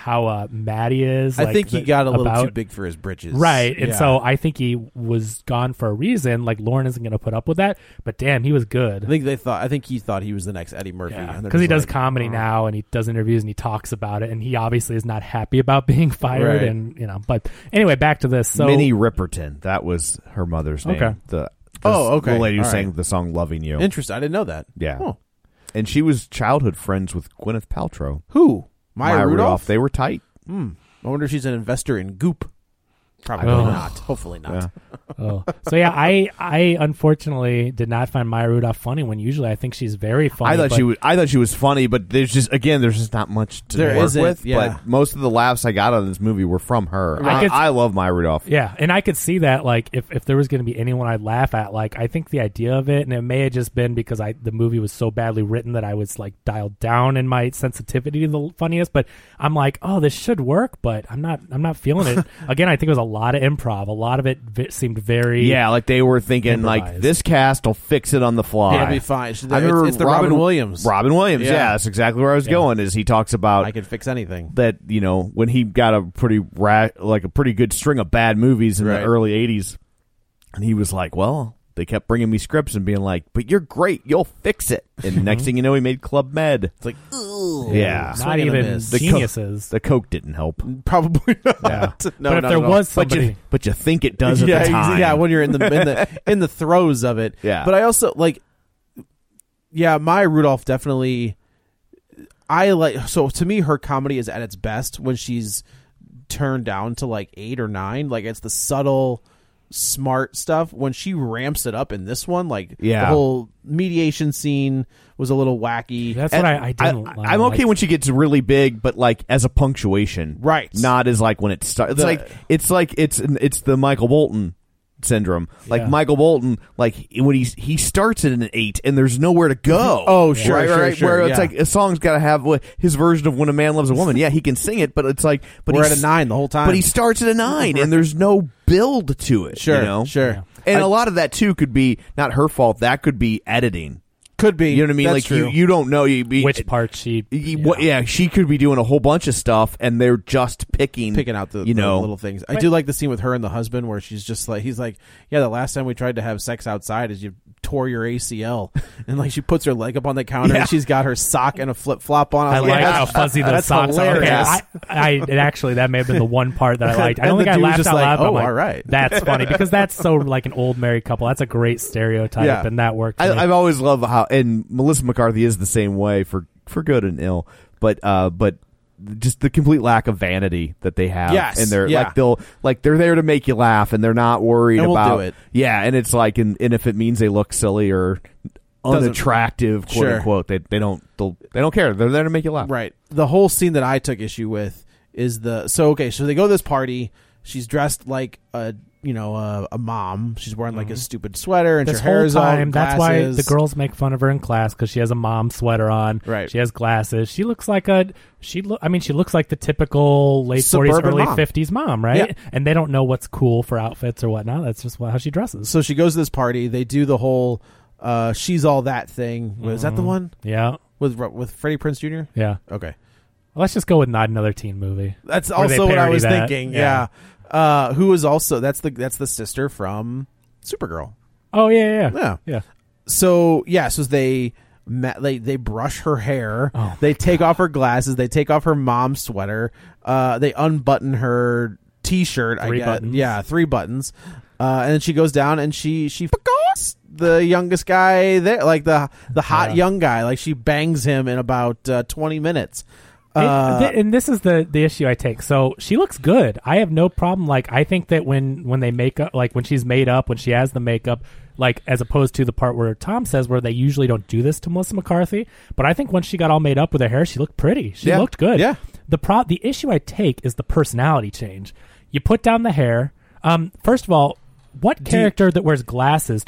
mad he is, I like, think he got a little about- too big for his britches. Right, and Yeah. so I think he was gone for a reason. Like Lauren isn't going to put up with that, but damn, he was good. I think he thought he was the next Eddie Murphy. Yeah, and they're because he just does like, comedy now, and he does interviews, and he talks about it, and he obviously is not happy about being fired, Right. and But anyway, back to this. So Minnie Ripperton, that was her mother's name. Okay. The okay. the lady who All sang right. the song "Loving You." Interesting. I didn't know that. Yeah. Oh. And she was childhood friends with Gwyneth Paltrow. Who? Maya Rudolph? They were tight. I wonder if she's an investor in Goop. Probably Oh. not. Hopefully not. Yeah. So yeah, I unfortunately did not find Maya Rudolph funny when usually I think she's very funny. I but- thought she was funny, but there's just not much to There work isn't, with. yeah. But most of the laughs I got on this movie were from her. I love Maya Rudolph. Yeah, and I could see that. Like, if there was going to be anyone I'd laugh at, like, I think the idea of it, and it may have just been because the movie was so badly written that I was like dialed down in my sensitivity to the funniest. But I'm like, oh, this should work, but I'm not feeling it. Again, I think it was a lot of improv. A lot of it seemed very Like they were thinking, like, improvised. this cast will fix it on the fly. It'll be fine. It's remember the Robin Williams. Robin Williams, Yeah. yeah, that's exactly where I was going. Is he talks about I can fix anything. that when he got a pretty good string of bad movies in Right. the early '80s, and he was like, well. They kept bringing me scripts and being like, "But you're great, you'll fix it." And next thing you know, he made Club Med. It's like, Yeah, not Swing and a even miss. geniuses. the coke didn't help, probably not. Yeah. No, but if not there at all. was but somebody, you think it does at yeah, the time. Yeah, when you're in the throes of it. Yeah. But I also Maya Rudolph definitely. So to me, her comedy is at its best when she's turned down to like 8 or 9. Like it's the subtle, smart stuff. When she ramps it up in this one, the whole mediation scene was a little wacky. that's what I didn't. I'm okay when she gets really big, but like as a punctuation, Right. Not as like when it starts. It's it's the Michael Bolton syndrome. Like Yeah. Michael Bolton, like when he starts at an 8 and there's nowhere to go. Oh, sure, right. sure, Where it's yeah. like a song's got to have his version of When a Man Loves a Woman. Yeah, he can sing it, but it's like, but We're he's at a 9 the whole time. But he starts at a 9 and there's no build to it. Sure, you know? sure. Yeah. And a lot of that too could be not her fault. That could be editing. Could be. You know what I mean? That's like true. you don't know which part she. Yeah, she could be doing a whole bunch of stuff, and they're just picking out the the little things. I do like the scene with her and the husband where she's just like, he's like, yeah, the last time we tried to have sex outside is you tore your ACL, and like she puts her leg up on the counter and she's got her sock and a flip flop on. I like how fuzzy those socks are. Okay, I actually that may have been the one part that I liked. I don't think I laughed out loud. Oh, but all right, that's funny because that's so like an old married couple. That's a great stereotype, and that worked. I've always loved how, and Melissa McCarthy is the same way for good and ill, but just the complete lack of vanity that they have. Yes, and they're there to make you laugh, and they're not worried and about do it. Yeah, and it's like, and if it means they look silly or unattractive, quote unquote, they don't care. They're there to make you laugh. Right. The whole scene that I took issue with is so they go to this party. She's dressed like a mom. She's wearing like a stupid sweater, and this her hair is all time. glasses. That's why the girls make fun of her in class because she has a mom sweater on. Right. She has glasses. She looks like she looks like the typical late 40s, early 50s mom, right? Yeah. And they don't know what's cool for outfits or whatnot. That's just how she dresses. So she goes to this party. They do the whole she's all that thing. Was that the one? Yeah. With Freddie Prinze Jr.? Yeah. Okay. Well, let's just go with Not Another Teen Movie. That's also what I was thinking. Yeah. Who is also that's the sister from Supergirl. Oh yeah. So they brush her hair. Oh, they take off her glasses. They take off her mom's sweater. They unbutton her T-shirt. 3 buttons. Yeah, 3 buttons. And then she goes down and she f***s the youngest guy there, like the hot young guy. Like she bangs him in about 20 minutes. And this is the issue I take. So she looks good. I have no problem. Like I think that when they make up, like when she's made up, when she has the makeup, like as opposed to the part where Tom says where they usually don't do this to Melissa McCarthy. But I think once she got all made up with her hair, she looked pretty. She looked good. Yeah. The issue I take is the personality change. You put down the hair. First of all, what character that wears glasses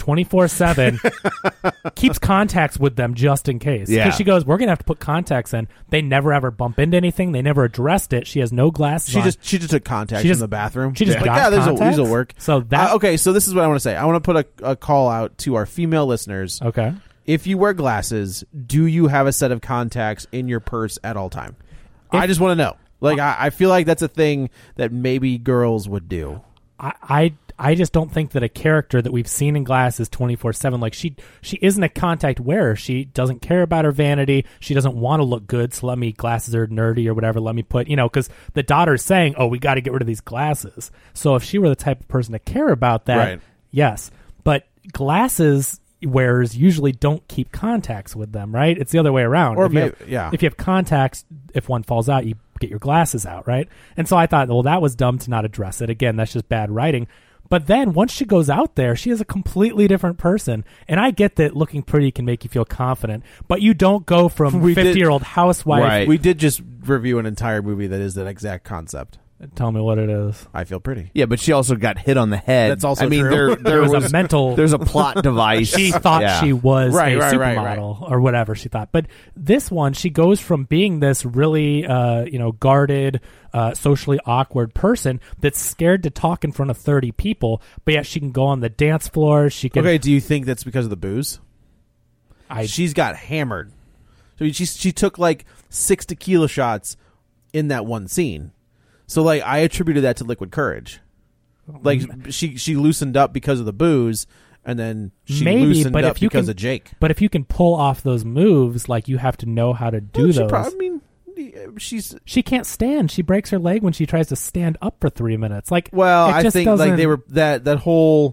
24/7 keeps contacts with them just in case? Yeah. Because she goes, we're going to have to put contacts in. They never ever bump into anything. They never addressed it. She has no glasses on. She just took contacts in the bathroom. She just got contacts? These will work. So that okay, so this is what I want to say. I want to put a call out to our female listeners. Okay. If you wear glasses, do you have a set of contacts in your purse at all time? I just want to know. Like, I feel like that's a thing that maybe girls would do. I just don't think that a character that we've seen in glasses 24/7, like she isn't a contact wearer. She doesn't care about her vanity. She doesn't want to look good. So glasses are nerdy or whatever. Let me put, because the daughter's saying, oh, we got to get rid of these glasses. So if she were the type of person to care about that, right. Yes. But glasses wearers usually don't keep contacts with them, right? It's the other way around. Or if you have contacts, if one falls out, you get your glasses out, right? And so I thought, well, that was dumb to not address it. Again, that's just bad writing. But then once she goes out there, she is a completely different person. And I get that looking pretty can make you feel confident, but you don't go from 50-year-old housewife. Right. We did just review an entire movie that is that exact concept. Tell me what it is. I feel pretty. Yeah, but she also got hit on the head. That's also true. There was a mental... There's a plot device. She thought she was a supermodel right. or whatever she thought. But this one, she goes from being this really, guarded, socially awkward person that's scared to talk in front of 30 people, but yet she can go on the dance floor. She can... Okay, do you think that's because of the booze? She's got hammered. So she took like 6 tequila shots in that one scene. So, like, I attributed that to liquid courage. Like, she loosened up because of the booze, and then she loosened up because of Jake. But if you can pull off those moves, like, you have to know how to do those. She can't stand. She breaks her leg when she tries to stand up for 3 minutes. Like, I think like they were that whole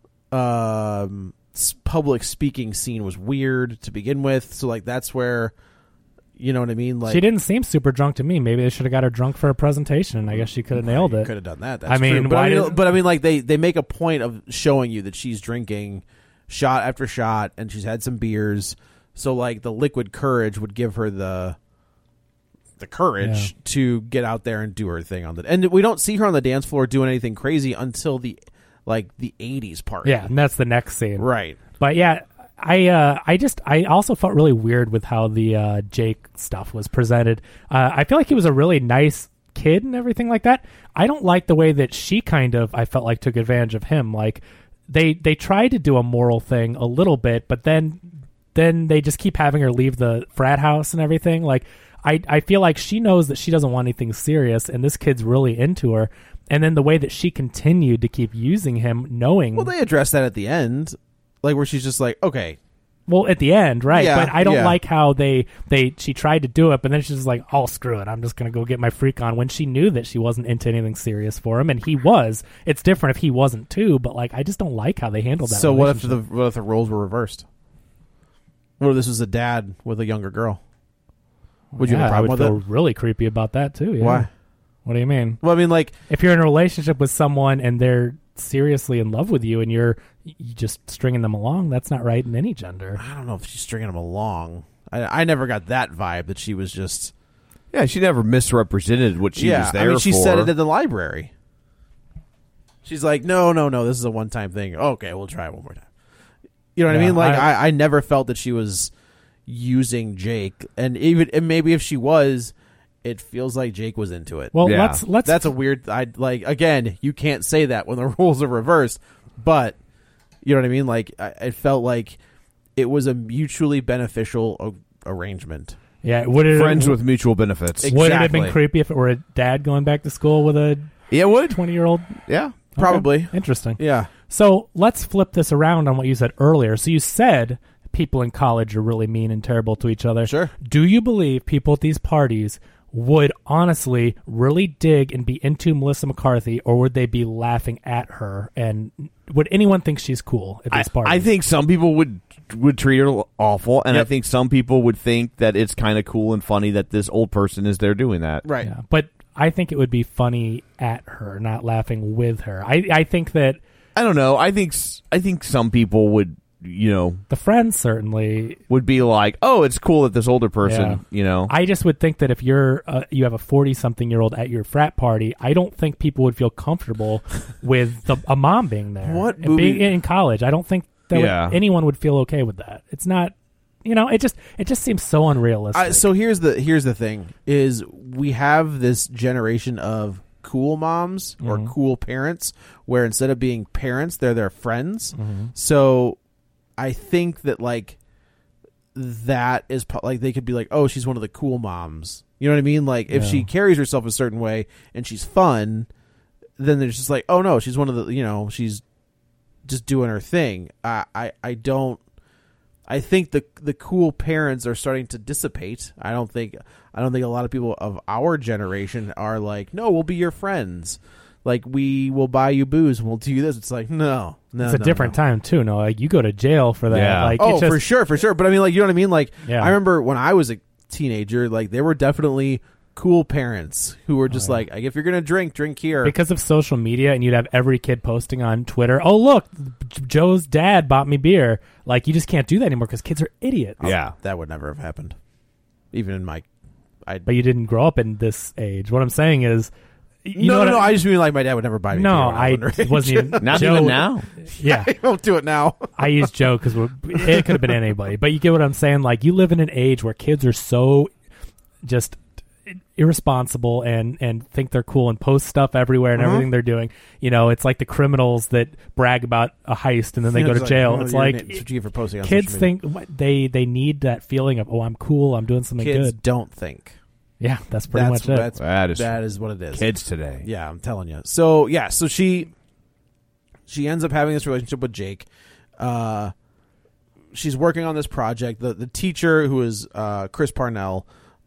public speaking scene was weird to begin with. So, like, that's where. You know what I mean? Like, she didn't seem super drunk to me. Maybe they should have got her drunk for a presentation, and I guess she could have nailed it. Could have done that. That's I mean, true. But I mean, like they make a point of showing you that she's drinking shot after shot, and she's had some beers. So like the liquid courage would give her the courage to get out there and do her thing on the. And we don't see her on the dance floor doing anything crazy until the 80s part. Yeah, and that's the next scene, right? But yeah. I also felt really weird with how the Jake stuff was presented. I feel like he was a really nice kid and everything like that. I don't like the way that she I felt like took advantage of him. Like they tried to do a moral thing a little bit, but then then they just keep having her leave the frat house and everything. Like, I feel like she knows that she doesn't want anything serious, and this kid's really into her. And then the way that she continued to keep using him, knowing... Well, they addressed that at the end, like where she's just like, okay. Well, at the end, right? Yeah, but I don't like how she tried to do it, but then she's just like, "Oh, screw it! I'm just gonna go get my freak on." When she knew that she wasn't into anything serious for him, and he was. It's different if he wasn't too, but like, I just don't like how they handled that. So what if the roles were reversed? What if this was a dad with a younger girl? Would you have a problem with I would it? feel really creepy about that too. Yeah. Why? What do you mean? Well, I mean, like, if you're in a relationship with someone and they're seriously in love with you and you just stringing them along, that's not right in any gender. I don't know if she's stringing them along. I never got that vibe that she was just... Yeah, she never misrepresented what she was there for. I mean, she said it in the library. She's like, no, this is a one-time thing. Okay, we'll try it one more time. You know what I mean? Like, I never felt that she was using Jake. And maybe if she was... It feels like Jake was into it. Well, let's. That's a weird. Again, you can't say that when the roles are reversed, but you know what I mean. Like, it felt like it was a mutually beneficial arrangement. Yeah, friends with mutual benefits. Exactly. Would it have been creepy if it were a dad going back to school with a 20-year-old? Yeah, probably. Okay. Interesting. Yeah. So let's flip this around on what you said earlier. So you said people in college are really mean and terrible to each other. Sure. Do you believe people at these parties would honestly really dig and be into Melissa McCarthy, or would they be laughing at her? And would anyone think she's cool at these parties? I think some people would treat her awful, and I think some people would think that it's kind of cool and funny that this old person is there doing that. Right. Yeah. But I think it would be funny at her, not laughing with her. I think that... I don't know. I think some people would... the friends certainly would be like, oh, it's cool that this older person, I just would think that if you have a 40-something-year-old at your frat party, I don't think people would feel comfortable with a mom being there. What and being in college, I don't think that anyone would feel okay with that. It's not, it just seems so unrealistic. So here's the thing: is we have this generation of cool moms or cool parents, where instead of being parents, they're their friends. So I think that that is like they could be like, oh, she's one of the cool moms. You know what I mean? Like if she carries herself a certain way and she's fun, then they're just like, oh no, she's one of the, she's just doing her thing. I think the cool parents are starting to dissipate. I don't think a lot of people of our generation are like, no, we'll be your friends. Like, we will buy you booze and we'll do this. It's like, no. It's a different time, too. No, like, you go to jail for that. Yeah. Like, for sure. But I mean, like, you know what I mean? Like, I remember when I was a teenager, like, there were definitely cool parents who were just like, if you're going to drink here. Because of social media, and you'd have every kid posting on Twitter, oh, look, Joe's dad bought me beer. Like, you just can't do that anymore because kids are idiots. Yeah. That would never have happened. Even in my... But you didn't grow up in this age. What I'm saying is... No, I just mean like my dad would never buy me. No, I wasn't even. Not Joe, even now. Yeah, I won't do it now. I use Joe because it could have been anybody. But you get what I'm saying. Like, you live in an age where kids are so just irresponsible and think they're cool and post stuff everywhere and everything they're doing. It's like the criminals that brag about a heist and then they go to jail. It's like for posting on kids think they need that feeling of, oh, I'm cool, I'm doing something kids good. Don't think. Yeah, that's pretty much it. That is what it is. Kids today. Yeah, I'm telling you. So she ends up having this relationship with Jake. She's working on this project. The teacher, who is Chris Parnell,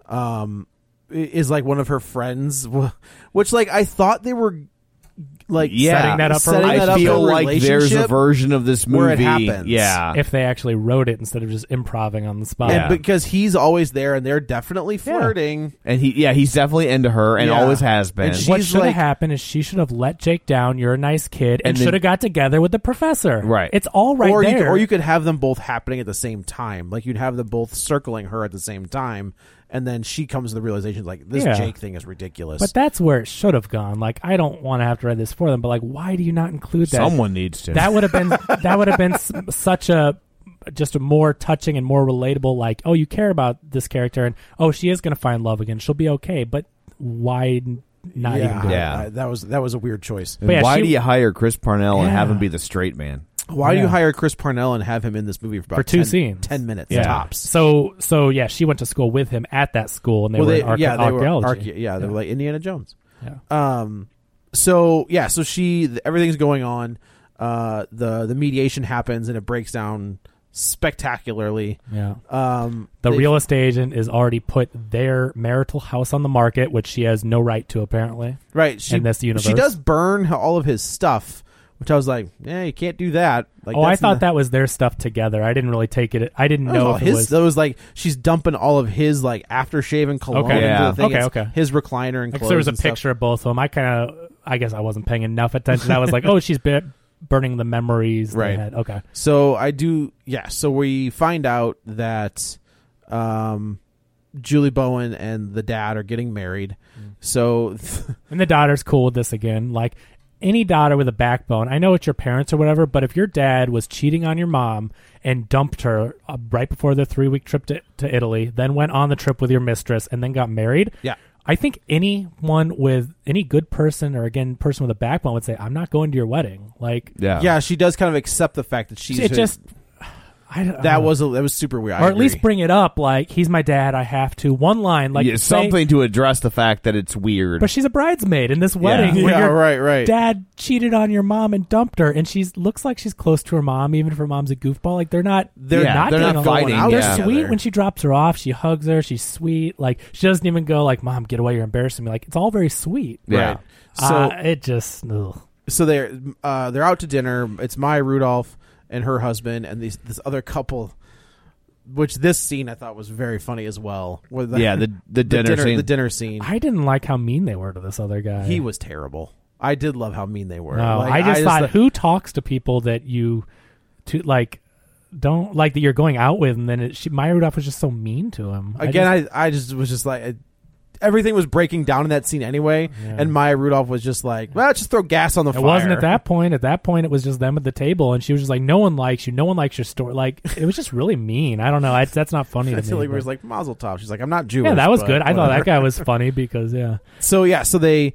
is like one of her friends, which like I thought they were like setting that up. I feel like there's a version of this movie where it happens. Yeah, if they actually wrote it instead of just improvising on the spot. And because he's always there, and they're definitely flirting. And he's definitely into her, and always has been. And what should have happened is she should have let Jake down. You're a nice kid, and should have got together with the professor. Right, it's all right there. Or you could have them both happening at the same time. Like you'd have them both circling her at the same time. And then she comes to the realization, like, this Jake thing is ridiculous. But that's where it should have gone. Like, I don't want to have to read this for them, but like, why do you not include that? Someone needs to. That would have been such a more touching and more relatable. Like, oh, you care about this character, and oh, she is going to find love again. She'll be okay. But why not even do it? That was a weird choice. Why do you hire Chris Parnell and have him be the straight man? Why do you hire Chris Parnell and have him in this movie for about 2 scenes, 10 minutes yeah. tops? So yeah, she went to school with him at that school, and they were archaeology. They were like Indiana Jones. Yeah. So everything's going on. The mediation happens and it breaks down spectacularly. Yeah. The real estate agent has already put their marital house on the market, which she has no right to, apparently. Right. In this universe, she does burn all of his stuff, which I was like, you can't do that. Like, I thought that was their stuff together. I didn't really take it. I didn't know if it was. That was like she's dumping all of his like aftershave and cologne into the thing. Okay. His recliner and clothes. There was a and picture stuff. of both of them. I guess I wasn't paying enough attention. I was like, she's burning the memories they had. Okay. So I do. Yeah. So we find out that Julie Bowen and the dad are getting married. So and the daughter's cool with this again. Like any daughter with a backbone, I know it's your parents or whatever, but if your dad was cheating on your mom and dumped her right before their 3-week trip to Italy, then went on the trip with your mistress and then got married, I think anyone with any good person or again person with a backbone would say, I'm not going to your wedding. Like, she does kind of accept the fact that she's that was super weird. Or at least bring it up like, he's my dad, I have to. One line, like something to address the fact that it's weird. But she's a bridesmaid in this wedding. Yeah, where right. Dad cheated on your mom and dumped her, and looks like she's close to her mom, even if her mom's a goofball. Like they're not fighting. They're sweet when she drops her off. She hugs her. She's sweet. Like she doesn't even go like, "Mom, get away! You're embarrassing me." Like it's all very sweet. Yeah. Right. So it just. Ugh. So they're out to dinner. It's Maya Rudolph and her husband and this other couple. Which this scene I thought was very funny as well. The dinner scene. The dinner scene. I didn't like how mean they were to this other guy. He was terrible. I did love how mean they were. No, I just thought, who talks to people that you don't like that you're going out with, and then Maya Rudolph was just so mean to him. I just was just like. Everything was breaking down in that scene anyway, and Maya Rudolph was just like, well, just throw gas on the fire. It wasn't at that point. At that point, it was just them at the table, and she was just like, no one likes you. No one likes your story. Like, it was just really mean. I don't know. That's not funny to me. I feel like it was like, Mazel Tov. She's like, I'm not Jewish. Yeah, that was good. Whatever. I thought that guy was funny because, So they,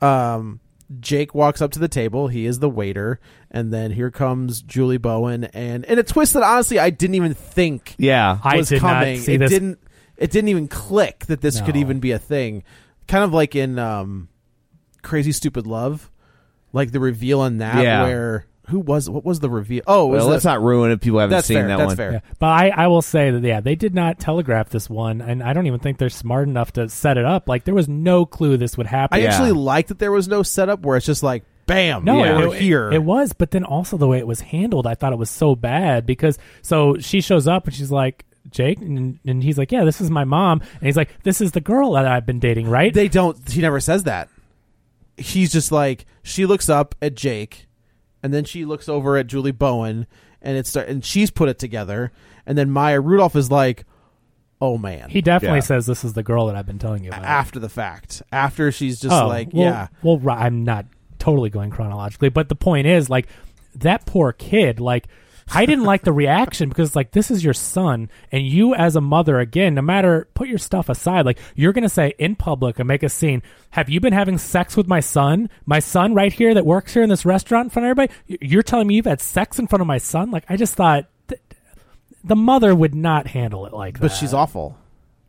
Jake walks up to the table. He is the waiter, and then here comes Julie Bowen, and in a twist that honestly I didn't even think was coming. Not see this. It didn't even click that this could even be a thing. Kind of like in Crazy Stupid Love, like the reveal on that where what was the reveal? Oh, let's not ruin it. People haven't seen that one. That's fair. Yeah. But I will say that they did not telegraph this one, and I don't even think they're smart enough to set it up. Like there was no clue this would happen. I actually like that there was no setup where it's just like bam, we're here. It was, but then also the way it was handled, I thought it was so bad because she shows up and she's like, Jake, and he's like, yeah, this is my mom, and he's like, this is the girl that I've been dating, right? He never says that. He's just like, she looks up at Jake, and then she looks over at Julie Bowen, and she's put it together, and then Maya Rudolph is like, oh man. He definitely says this is the girl that I've been telling you about. After the fact. After she's just Well, I'm not totally going chronologically, but the point is, like, that poor kid, like, I didn't like the reaction because, like, this is your son, and you as a mother, again, no matter, put your stuff aside, like, you're going to say in public and make a scene, have you been having sex with my son? My son right here that works here in this restaurant in front of everybody? You're telling me you've had sex in front of my son? Like, I just thought the mother would not handle it like that. But she's awful.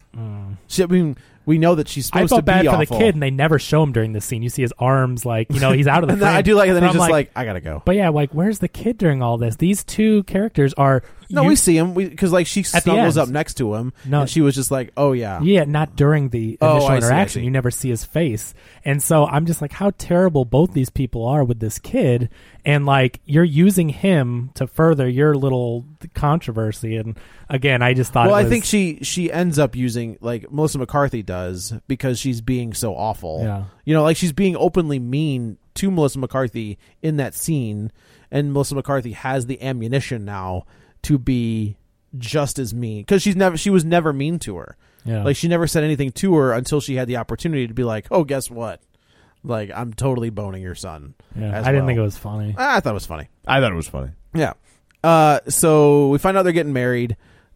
We know that she's supposed to be awful. I felt bad for the kid, and they never show him during the scene. You see his arms, like, he's out of the frame. I do like it. Then he's just like, I gotta go. But yeah, like, where's the kid during all this? These two characters are... No, we see him because like she snuggles up next to him. No, and she was just like, "Oh yeah, yeah." Not during the initial interaction. You never see his face, and so I'm just like, how terrible both these people are with this kid, and like you're using him to further your little controversy. And again, I just thought. Well, I think she ends up using like Melissa McCarthy does because she's being so awful. Yeah, like she's being openly mean to Melissa McCarthy in that scene, and Melissa McCarthy has the ammunition now to be just as mean because she was never mean to her. Yeah. Like she never said anything to her until she had the opportunity to be like, oh, guess what? Like, I'm totally boning your son. Yeah. I didn't think it was funny. I thought it was funny. Yeah. So we find out they're getting married.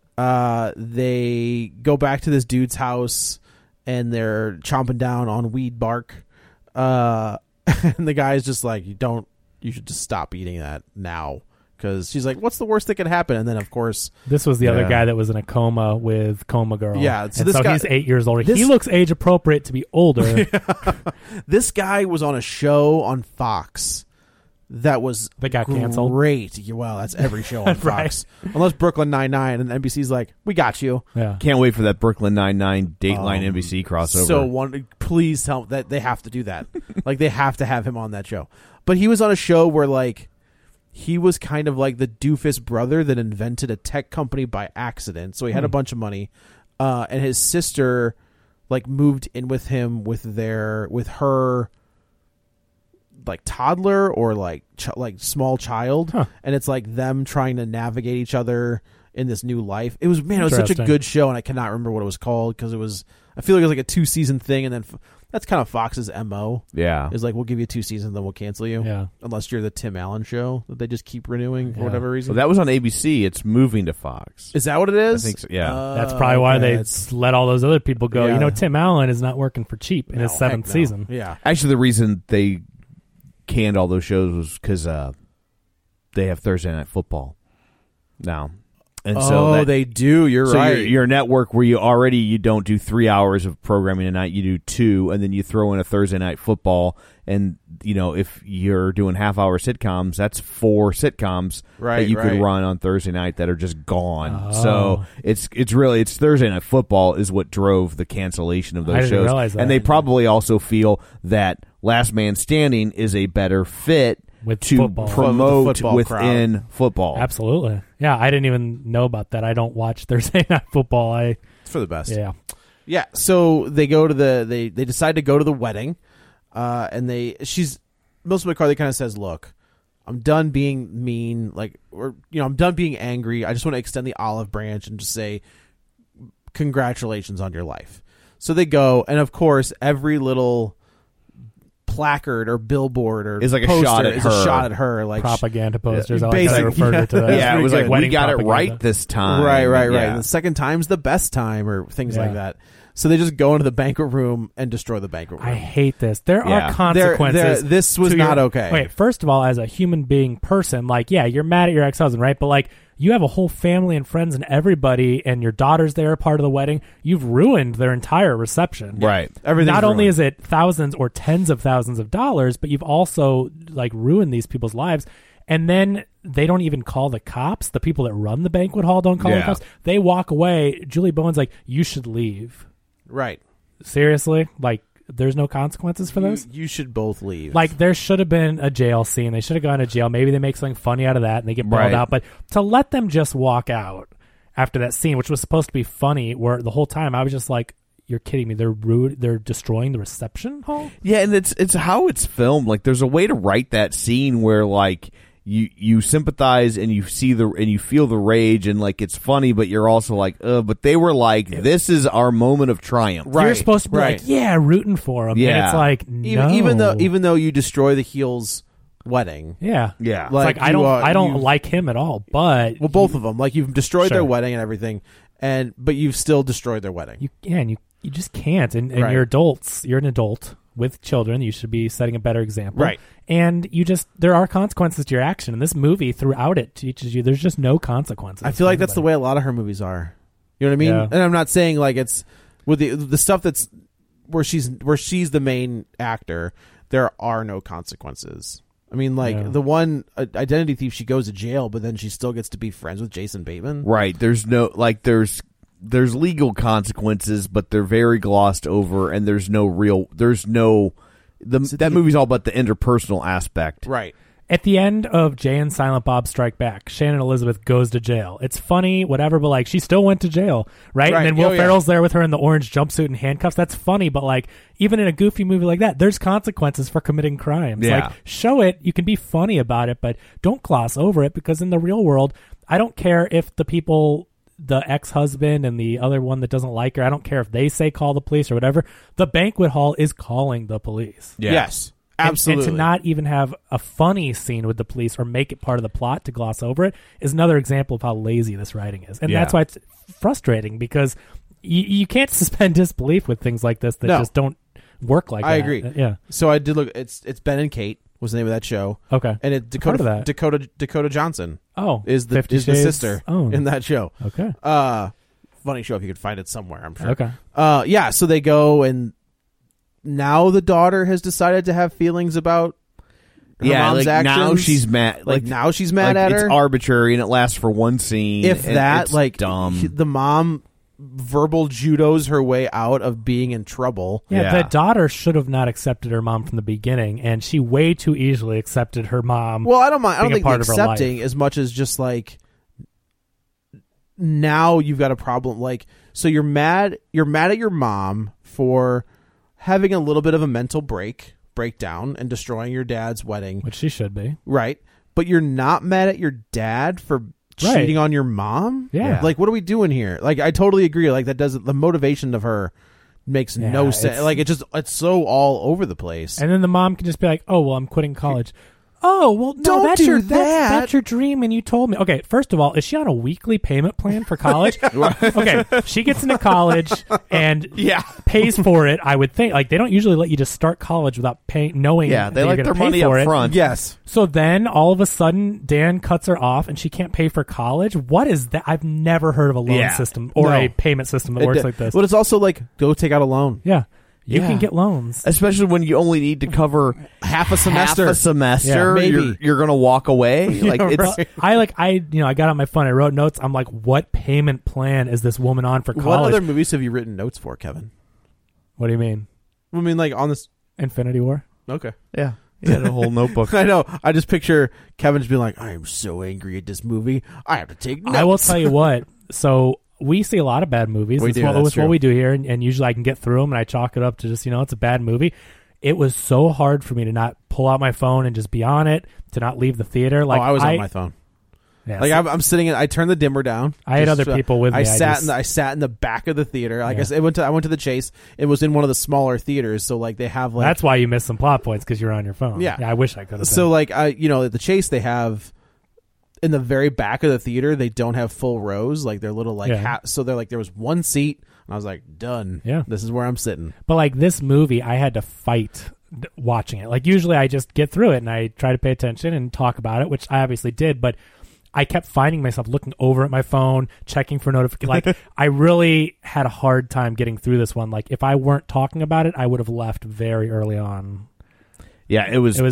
They go back to this dude's house and they're chomping down on weed bark. And the guy's just like, you should just stop eating that now. because she's like, what's the worst that could happen? And then, of course, this was the other guy that was in a coma with Coma Girl. Yeah, so he's 8 years older. He looks age appropriate to be older. This guy was on a show on Fox that was got canceled. Great. Well, that's every show on Fox, unless Brooklyn Nine-Nine, and NBC's like, we got you. Yeah, can't wait for that Brooklyn Nine-Nine Dateline NBC crossover. So please tell that they have to do that. Like they have to have him on that show. But he was on a show where like he was kind of like the doofus brother that invented a tech company by accident. So he had a bunch of money, and his sister like moved in with him with her like toddler or like small child, and it's like them trying to navigate each other in this new life. It was such a good show, and I cannot remember what it was called because I feel like it was like a 2-season thing, and then that's kind of Fox's MO. Yeah, is like we'll give you 2 seasons, then we'll cancel you. Yeah, unless you're the Tim Allen show that they just keep renewing for whatever reason. So that was on ABC. It's moving to Fox. Is that what it is? I think so. Yeah, that's probably why they let all those other people go. Yeah. Tim Allen is not working for cheap in his 7th season. Yeah, actually, the reason they canned all those shows was because they have Thursday Night Football now. And so they do. You're right. You're a network where you don't do 3 hours of programming a night. You do 2, and then you throw in a Thursday Night Football. And if you're doing half-hour sitcoms, that's 4 sitcoms that you could run on Thursday night that are just gone. Oh. So it's Thursday Night Football is what drove the cancellation of those shows. Didn't realize that. And they probably also feel that Last Man Standing is a better fit to football. promote football within crowd. football. Absolutely. Yeah, I didn't even know about that. I don't watch Thursday Night Football. It's for the best. Yeah. Yeah, so they go to they decide to go to the wedding, and Melissa McCarthy kind of says, "Look, I'm done being mean, I'm done being angry. I just want to extend the olive branch and just say congratulations on your life." So they go, and of course, every little placard or billboard or is like poster a shot at is her. a shot at her, like propaganda posters. Basically, I referred to that. Yeah, it was like we got it propaganda. right this time. Right. Yeah. The second time's the best time, or things like that. So they just go into the banquet room and destroy the banquet room. I hate this. There are consequences. This was not okay. Wait, first of all, as a human being person, you're mad at your ex-husband, right? But you have a whole family and friends and everybody, and your daughter's there, part of the wedding. You've ruined their entire reception. Right. Everything's Not only ruined. is it thousands or tens of thousands of dollars, but you've also ruined these people's lives. And then they don't even call the cops. The people that run the banquet hall don't call the cops. They walk away. Julie Bowen's like, "You should leave." Right. Seriously? There's no consequences for this? You should both leave. There should have been a jail scene. They should have gone to jail. Maybe they make something funny out of that and they get bailed out. But to let them just walk out after that scene, which was supposed to be funny, where the whole time I was just like, you're kidding me. They're rude. They're destroying the reception hall? Yeah, and it's how it's filmed. There's a way to write that scene where you sympathize and you feel the rage and it's funny, but you're also but they were this is our moment of triumph. Right. You're supposed to be rooting for them. Yeah. And it's no. even though you destroy the heel's wedding. Yeah. Yeah. I don't like him at all, but both of them. You've destroyed their wedding and everything, but you've still destroyed their wedding. You just can't. And you're adults. You're an adult with children. You should be setting a better example. Right. And there are consequences to your action. And this movie throughout it teaches you there's just no consequences. I feel like that's the way a lot of her movies are. You know what I mean? Yeah. And I'm not saying it's with the stuff that's where she's the main actor, there are no consequences. I mean, the one Identity Thief, she goes to jail, but then she still gets to be friends with Jason Bateman. Right. There's no there's legal consequences, but they're very glossed over, and that movie's all about the interpersonal aspect. Right. At the end of Jay and Silent Bob Strike Back, Shannon Elizabeth goes to jail. It's funny, whatever, but she still went to jail, right? And then Will Ferrell's there with her in the orange jumpsuit and handcuffs. That's funny, but even in a goofy movie like that, there's consequences for committing crimes. Yeah. Show it, you can be funny about it, but don't gloss over it, because in the real world, I don't care if the ex-husband and the other one that doesn't like her, I don't care if they say call the police or whatever. The banquet hall is calling the police. Yeah. Yes, absolutely. And to not even have a funny scene with the police or make it part of the plot to gloss over it is another example of how lazy this writing is. And that's why it's frustrating, because you can't suspend disbelief with things like this that just don't work like that. I agree. Yeah. So I did look. It's Ben and Kate, was the name of that show. Okay. And I've heard of that. Dakota Johnson. Oh, is the 50 is the Shades sister own. in that show. Okay. Funny show if you could find it somewhere, I'm sure. Okay. Yeah, so they go, and now the daughter has decided to have feelings about her mom's actions. now she's mad. Now she's mad at her. It's arbitrary, and it lasts for one scene. If and that, it's like, dumb. the mom verbal judos her way out of being in trouble. Yeah, the daughter should have not accepted her mom from the beginning, and she way too easily accepted her mom. Well, I don't mind. I don't being a think part of her accepting life. as much as just like now you've got a problem. Like, so you're mad at your mom for having a little bit of a mental breakdown and destroying your dad's wedding, which she should be, right? But you're not mad at your dad for cheating on your mom. Yeah. Like, what are we doing here? Like, I totally agree. Like, that doesn't, the motivation of her makes no sense. Like, it's so all over the place. And then the mom can just be like, "Oh, well, I'm quitting college." Oh, well, no, Don't that's do your that. That's your dream, and you told me. Okay, first of all, is she on a weekly payment plan for college? Okay, she gets into college and pays for it. I would think, like, they don't usually let you just start college without knowing. Yeah, they that like you're their gonna pay money for up it. front. Yes. So then all of a sudden, Dan cuts her off, and she can't pay for college. What is that? I've never heard of a loan system or a payment system that works like this. But it's also like, go take out a loan. Yeah. You can get loans, especially when you only need to cover half a semester. Yeah, maybe you're going to walk away. Like it's. Right. I got on my phone. I wrote notes. I'm like, what payment plan is this woman on for college? What other movies have you written notes for, Kevin? What do you mean? I mean, like on this Infinity War. Okay. Yeah. He had a whole notebook. I know. I just picture Kevin's being like, I am so angry at this movie. I have to take notes. I will tell you what. So we see a lot of bad movies. That's what we do here, and usually I can get through them, and I chalk it up to just, it's a bad movie. It was so hard for me to not pull out my phone and just be on it, to not leave the theater. Like, I was on my phone. Yeah, like I'm sitting I turned the dimmer down. I had other people with me. I sat in the back of the theater. Like I went to the Chase. It was in one of the smaller theaters, so like they have like that's why you missed some plot points, because you're on your phone. Yeah, I wish I could have. So like at the Chase they have in the very back of the theater they don't have full rows, like they're little like so they're like there was one seat and I was like done. Yeah, this is where I'm sitting. But like this movie, I had to fight watching it. Like usually I just get through it and I try to pay attention and talk about it, which I obviously did, but I kept finding myself looking over at my phone, checking for notifications. Like, I really had a hard time getting through this one. Like, if I weren't talking about it, I would have left very early on. Yeah, it was.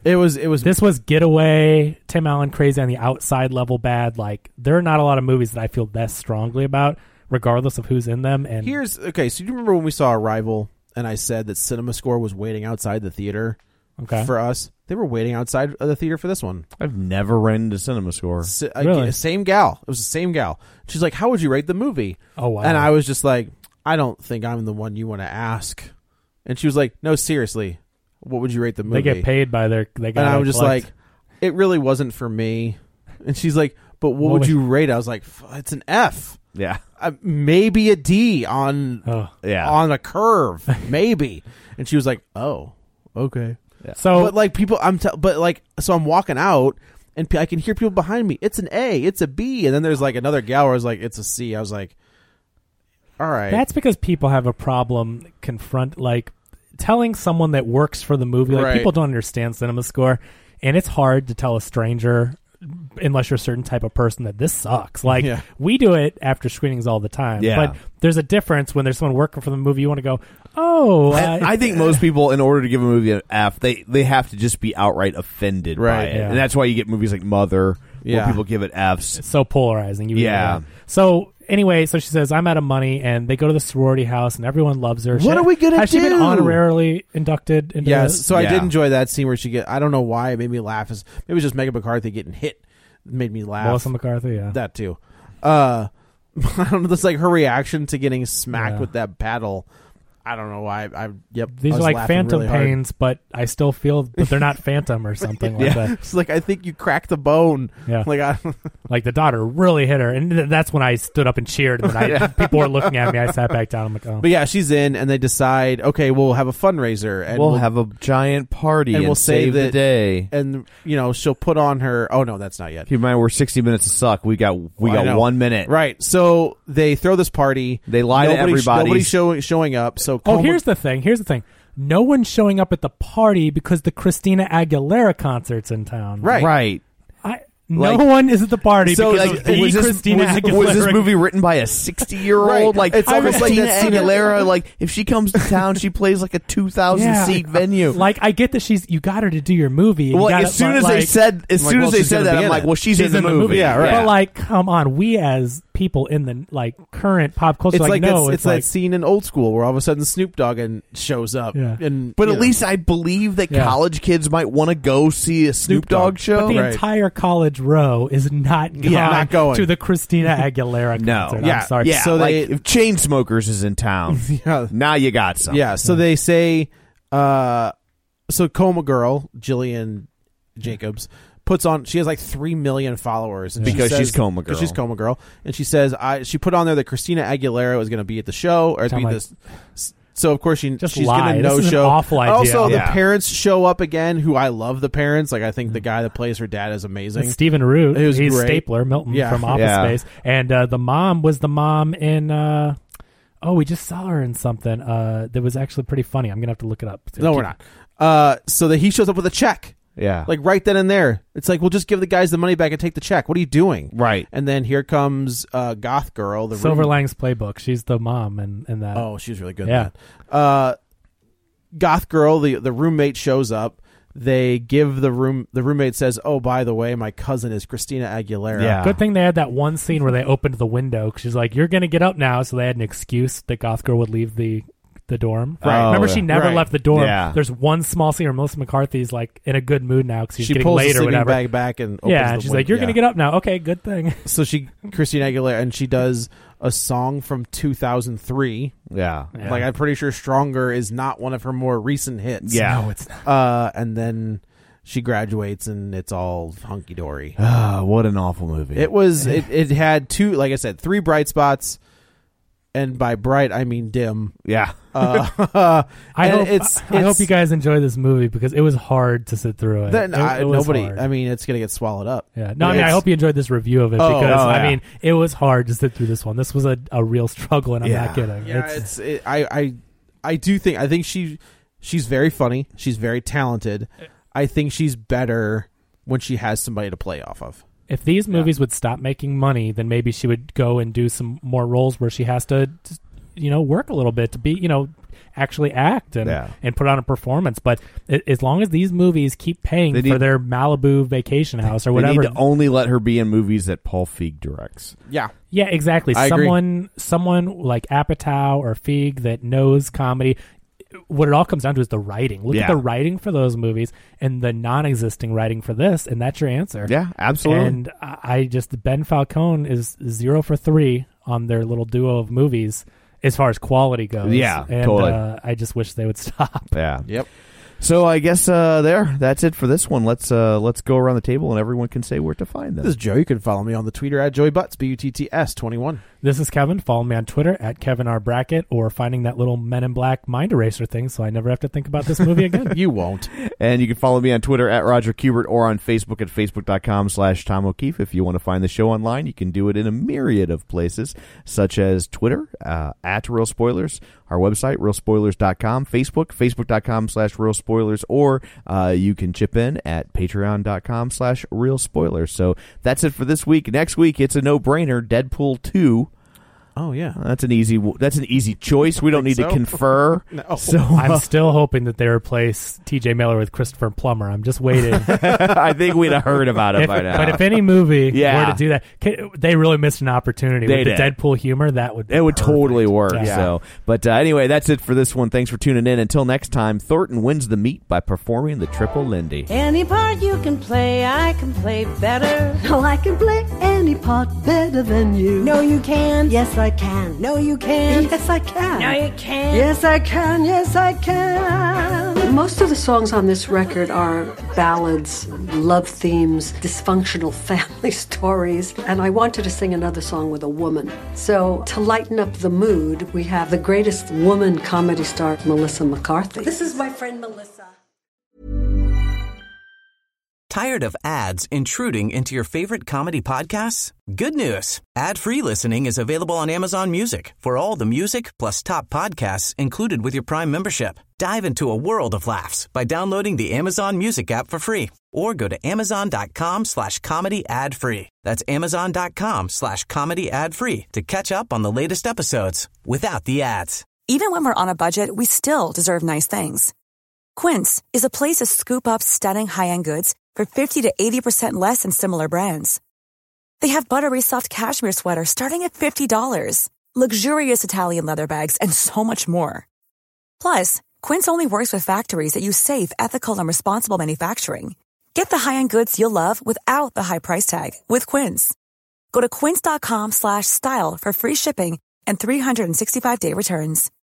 This was Getaway, Tim Allen, Crazy on the Outside level bad. Like, there are not a lot of movies that I feel this strongly about, regardless of who's in them. And so do you remember when we saw Arrival and I said that CinemaScore was waiting outside the theater for us? They were waiting outside of the theater for this one. I've never ran into CinemaScore. Really? Same gal. It was the same gal. She's like, how would you rate the movie? Oh, wow. And I was just like, I don't think I'm the one you want to ask. And she was like, no, seriously, what would you rate the movie? They get paid by their... And I was just like, it really wasn't for me. And she's like, but what would you rate? I was like, it's an F. Yeah. Maybe a D on a curve. Maybe. And she was like, oh, okay. Yeah. So, but like people, so I'm walking out, and I can hear people behind me. It's an A, it's a B, and then there's like another gal where I was like, it's a C. I was like, all right. That's because people have a problem telling someone that works for the movie. Like people don't understand CinemaScore, and it's hard to tell a stranger, unless you're a certain type of person, that this sucks. Like we do it after screenings all the time. Yeah. But there's a difference when there's someone working for the movie. You want to go, oh. I think most people, in order to give a movie an F, they have to just be outright offended by it. Yeah. And that's why you get movies like Mother, where people give it Fs. It's so polarizing. So anyway, so she says, I'm out of money, and they go to the sorority house, and everyone loves her. What are we going to do? Has she been honorarily inducted into this? So I did enjoy that scene where I don't know why it made me laugh. Maybe it was just Megan McCarthy getting hit. Made me laugh. Melissa McCarthy, yeah. That too. I don't know, that's like her reaction to getting smacked with that paddle. I don't know why. These are like phantom really pains, but I still feel that they're not phantom or something like that. It's like, I think you cracked a bone. Yeah. Like, like the daughter really hit her. And that's when I stood up and cheered. And then people were looking at me. I sat back down. I'm like, oh. But yeah, she's in, and they decide, okay, we'll have a fundraiser. And we'll have a giant party and we'll save the day. And, she'll put on her... Oh, no, that's not yet. Keep in mind, we're 60 minutes to suck. We got 1 minute. Right. So they throw this party. They lie to everybody. Nobody's showing up. So here's the thing. no one's showing up at the party because the Christina Aguilera concert's in town. Right. No one is at the party because of the Christina Aguilera. Was this movie written by a 60-year-old? Right. Like, It's almost like Christina that scene Aguilera, like, if she comes to town, she plays like a 2,000-seat venue. Like, I get that you got her to do your movie. Well, as soon as they said that, I'm like, well, she's in the movie. Yeah, right. But, like, come on. We as people in the, like, current pop culture, It's like no. it's that scene in Old School where all of a sudden Snoop Dogg shows up. Yeah. But at least I believe that college kids might want to go see a Snoop Dogg show. But the entire college row is not going to the Christina Aguilera concert. No. I'm sorry. Yeah, so if Chainsmokers is in town, now you got some. Yeah, so they say, so Coma Girl, Jillian Jacobs, puts on, she has like 3 million followers. And because she's Coma Girl. Because she's Coma Girl. And she says, she put on there that Christina Aguilera was going to be at the show, or be this. So of course she's going to no this is show. An awful idea. Also, the parents show up again. Who I love the parents. Like I think the guy that plays her dad is amazing. It's Stephen Root. He's great. Stapler Milton from Office Space, and the mom was the mom in. We just saw her in something that was actually pretty funny. I'm gonna have to look it up. No, we're not. So that he shows up with a check. Yeah. Like right then and there. It's like, well, just give the guys the money back and take the check. What are you doing? Right. And then here comes Goth Girl. The Silver Lang's Playbook. She's the mom in that. Oh, she's really good at that. Goth Girl, the roommate shows up. They give the roommate says, oh, by the way, my cousin is Christina Aguilera. Yeah. Good thing they had that one scene where they opened the window. 'Cause she's like, you're going to get up now. So they had an excuse that Goth Girl would leave the dorm. Right. Remember, she never left the dorm. Yeah. There's one small scene where Melissa McCarthy's like in a good mood now because she's she getting pulls late the or whatever. bag back and opens and she's like, you're going to get up now. Okay, good thing. So Christina Aguilera, and she does a song from 2003. Yeah. Like I'm pretty sure Stronger is not one of her more recent hits. Yeah. No, it's not. And then she graduates and it's all hunky dory. What an awful movie. It was. It had two, like I said, 3 bright spots, and by bright I mean dim. Yeah. I hope you guys enjoy this movie because it was hard to sit through it. It was nobody. hard. I mean, it's gonna get swallowed up. Yeah. No, I hope you enjoyed this review of it because I mean, it was hard to sit through this one. This was a real struggle, and I'm not kidding. Yeah, I think she's very funny. She's very talented. I think she's better when she has somebody to play off of. If these movies would stop making money, then maybe she would go and do some more roles where she has to, work a little bit to be, actually act and put on a performance. But as long as these movies keep paying for their Malibu vacation house or whatever, they need to only let her be in movies that Paul Feig directs. Yeah. Yeah, exactly. I agree. Someone like Apatow or Feig that knows comedy. What it all comes down to is the writing. Look at the writing for those movies and the non-existing writing for this, and that's your answer. Yeah, absolutely. And Ben Falcone is 0 for 3 on their little duo of movies as far as quality goes. Yeah, and, totally. I just wish they would stop. Yeah. Yep. So I guess that's it for this one. Let's go around the table and everyone can say where to find them. This is Joe. You can follow me on the Twitter at JoeyButts, BUTTS21. This is Kevin. Follow me on Twitter at Kevin R. Brackett or finding that little Men in Black mind eraser thing so I never have to think about this movie again. You won't. And you can follow me on Twitter at Roger Kubert or on Facebook at Facebook.com/Tom O'Keefe. If you want to find the show online, you can do it in a myriad of places, such as Twitter at Real Spoilers, our website, realspoilers.com, Facebook.com/Real Spoilers, or you can chip in at Patreon.com/Real Spoilers. So that's it for this week. Next week, it's a no-brainer, Deadpool 2. Oh yeah, that's an easy choice. We don't need to confer. No. So I'm still hoping that they replace T.J. Miller with Christopher Plummer. I'm just waiting. I think we'd have heard about it by now. But if any movie were to do that, they really missed an opportunity with the Deadpool humor. That would totally work. Yeah. So, but anyway, that's it for this one. Thanks for tuning in. Until next time, Thornton wins the meet by performing the Triple Lindy. Any part you can play, I can play better. No, I can play any part better than you. No, you can. Yes, I can. No, you can. Yes, I can. No, you can. Yes, I can. Yes, I can. Most of the songs on this record are ballads, love themes, dysfunctional family stories, and I wanted to sing another song with a woman. So to lighten up the mood, we have the greatest woman comedy star, Melissa McCarthy. This is my friend Melissa. Tired of ads intruding into your favorite comedy podcasts? Good news. Ad-free listening is available on Amazon Music for all the music plus top podcasts included with your Prime membership. Dive into a world of laughs by downloading the Amazon Music app for free or go to amazon.com/comedy ad-free. That's amazon.com/comedy ad-free to catch up on the latest episodes without the ads. Even when we're on a budget, we still deserve nice things. Quince is a place to scoop up stunning high-end goods for 50 to 80% less than similar brands. They have buttery soft cashmere sweaters starting at $50, luxurious Italian leather bags, and so much more. Plus, Quince only works with factories that use safe, ethical, and responsible manufacturing. Get the high-end goods you'll love without the high price tag with Quince. Go to quince.com/style for free shipping and 365-day returns.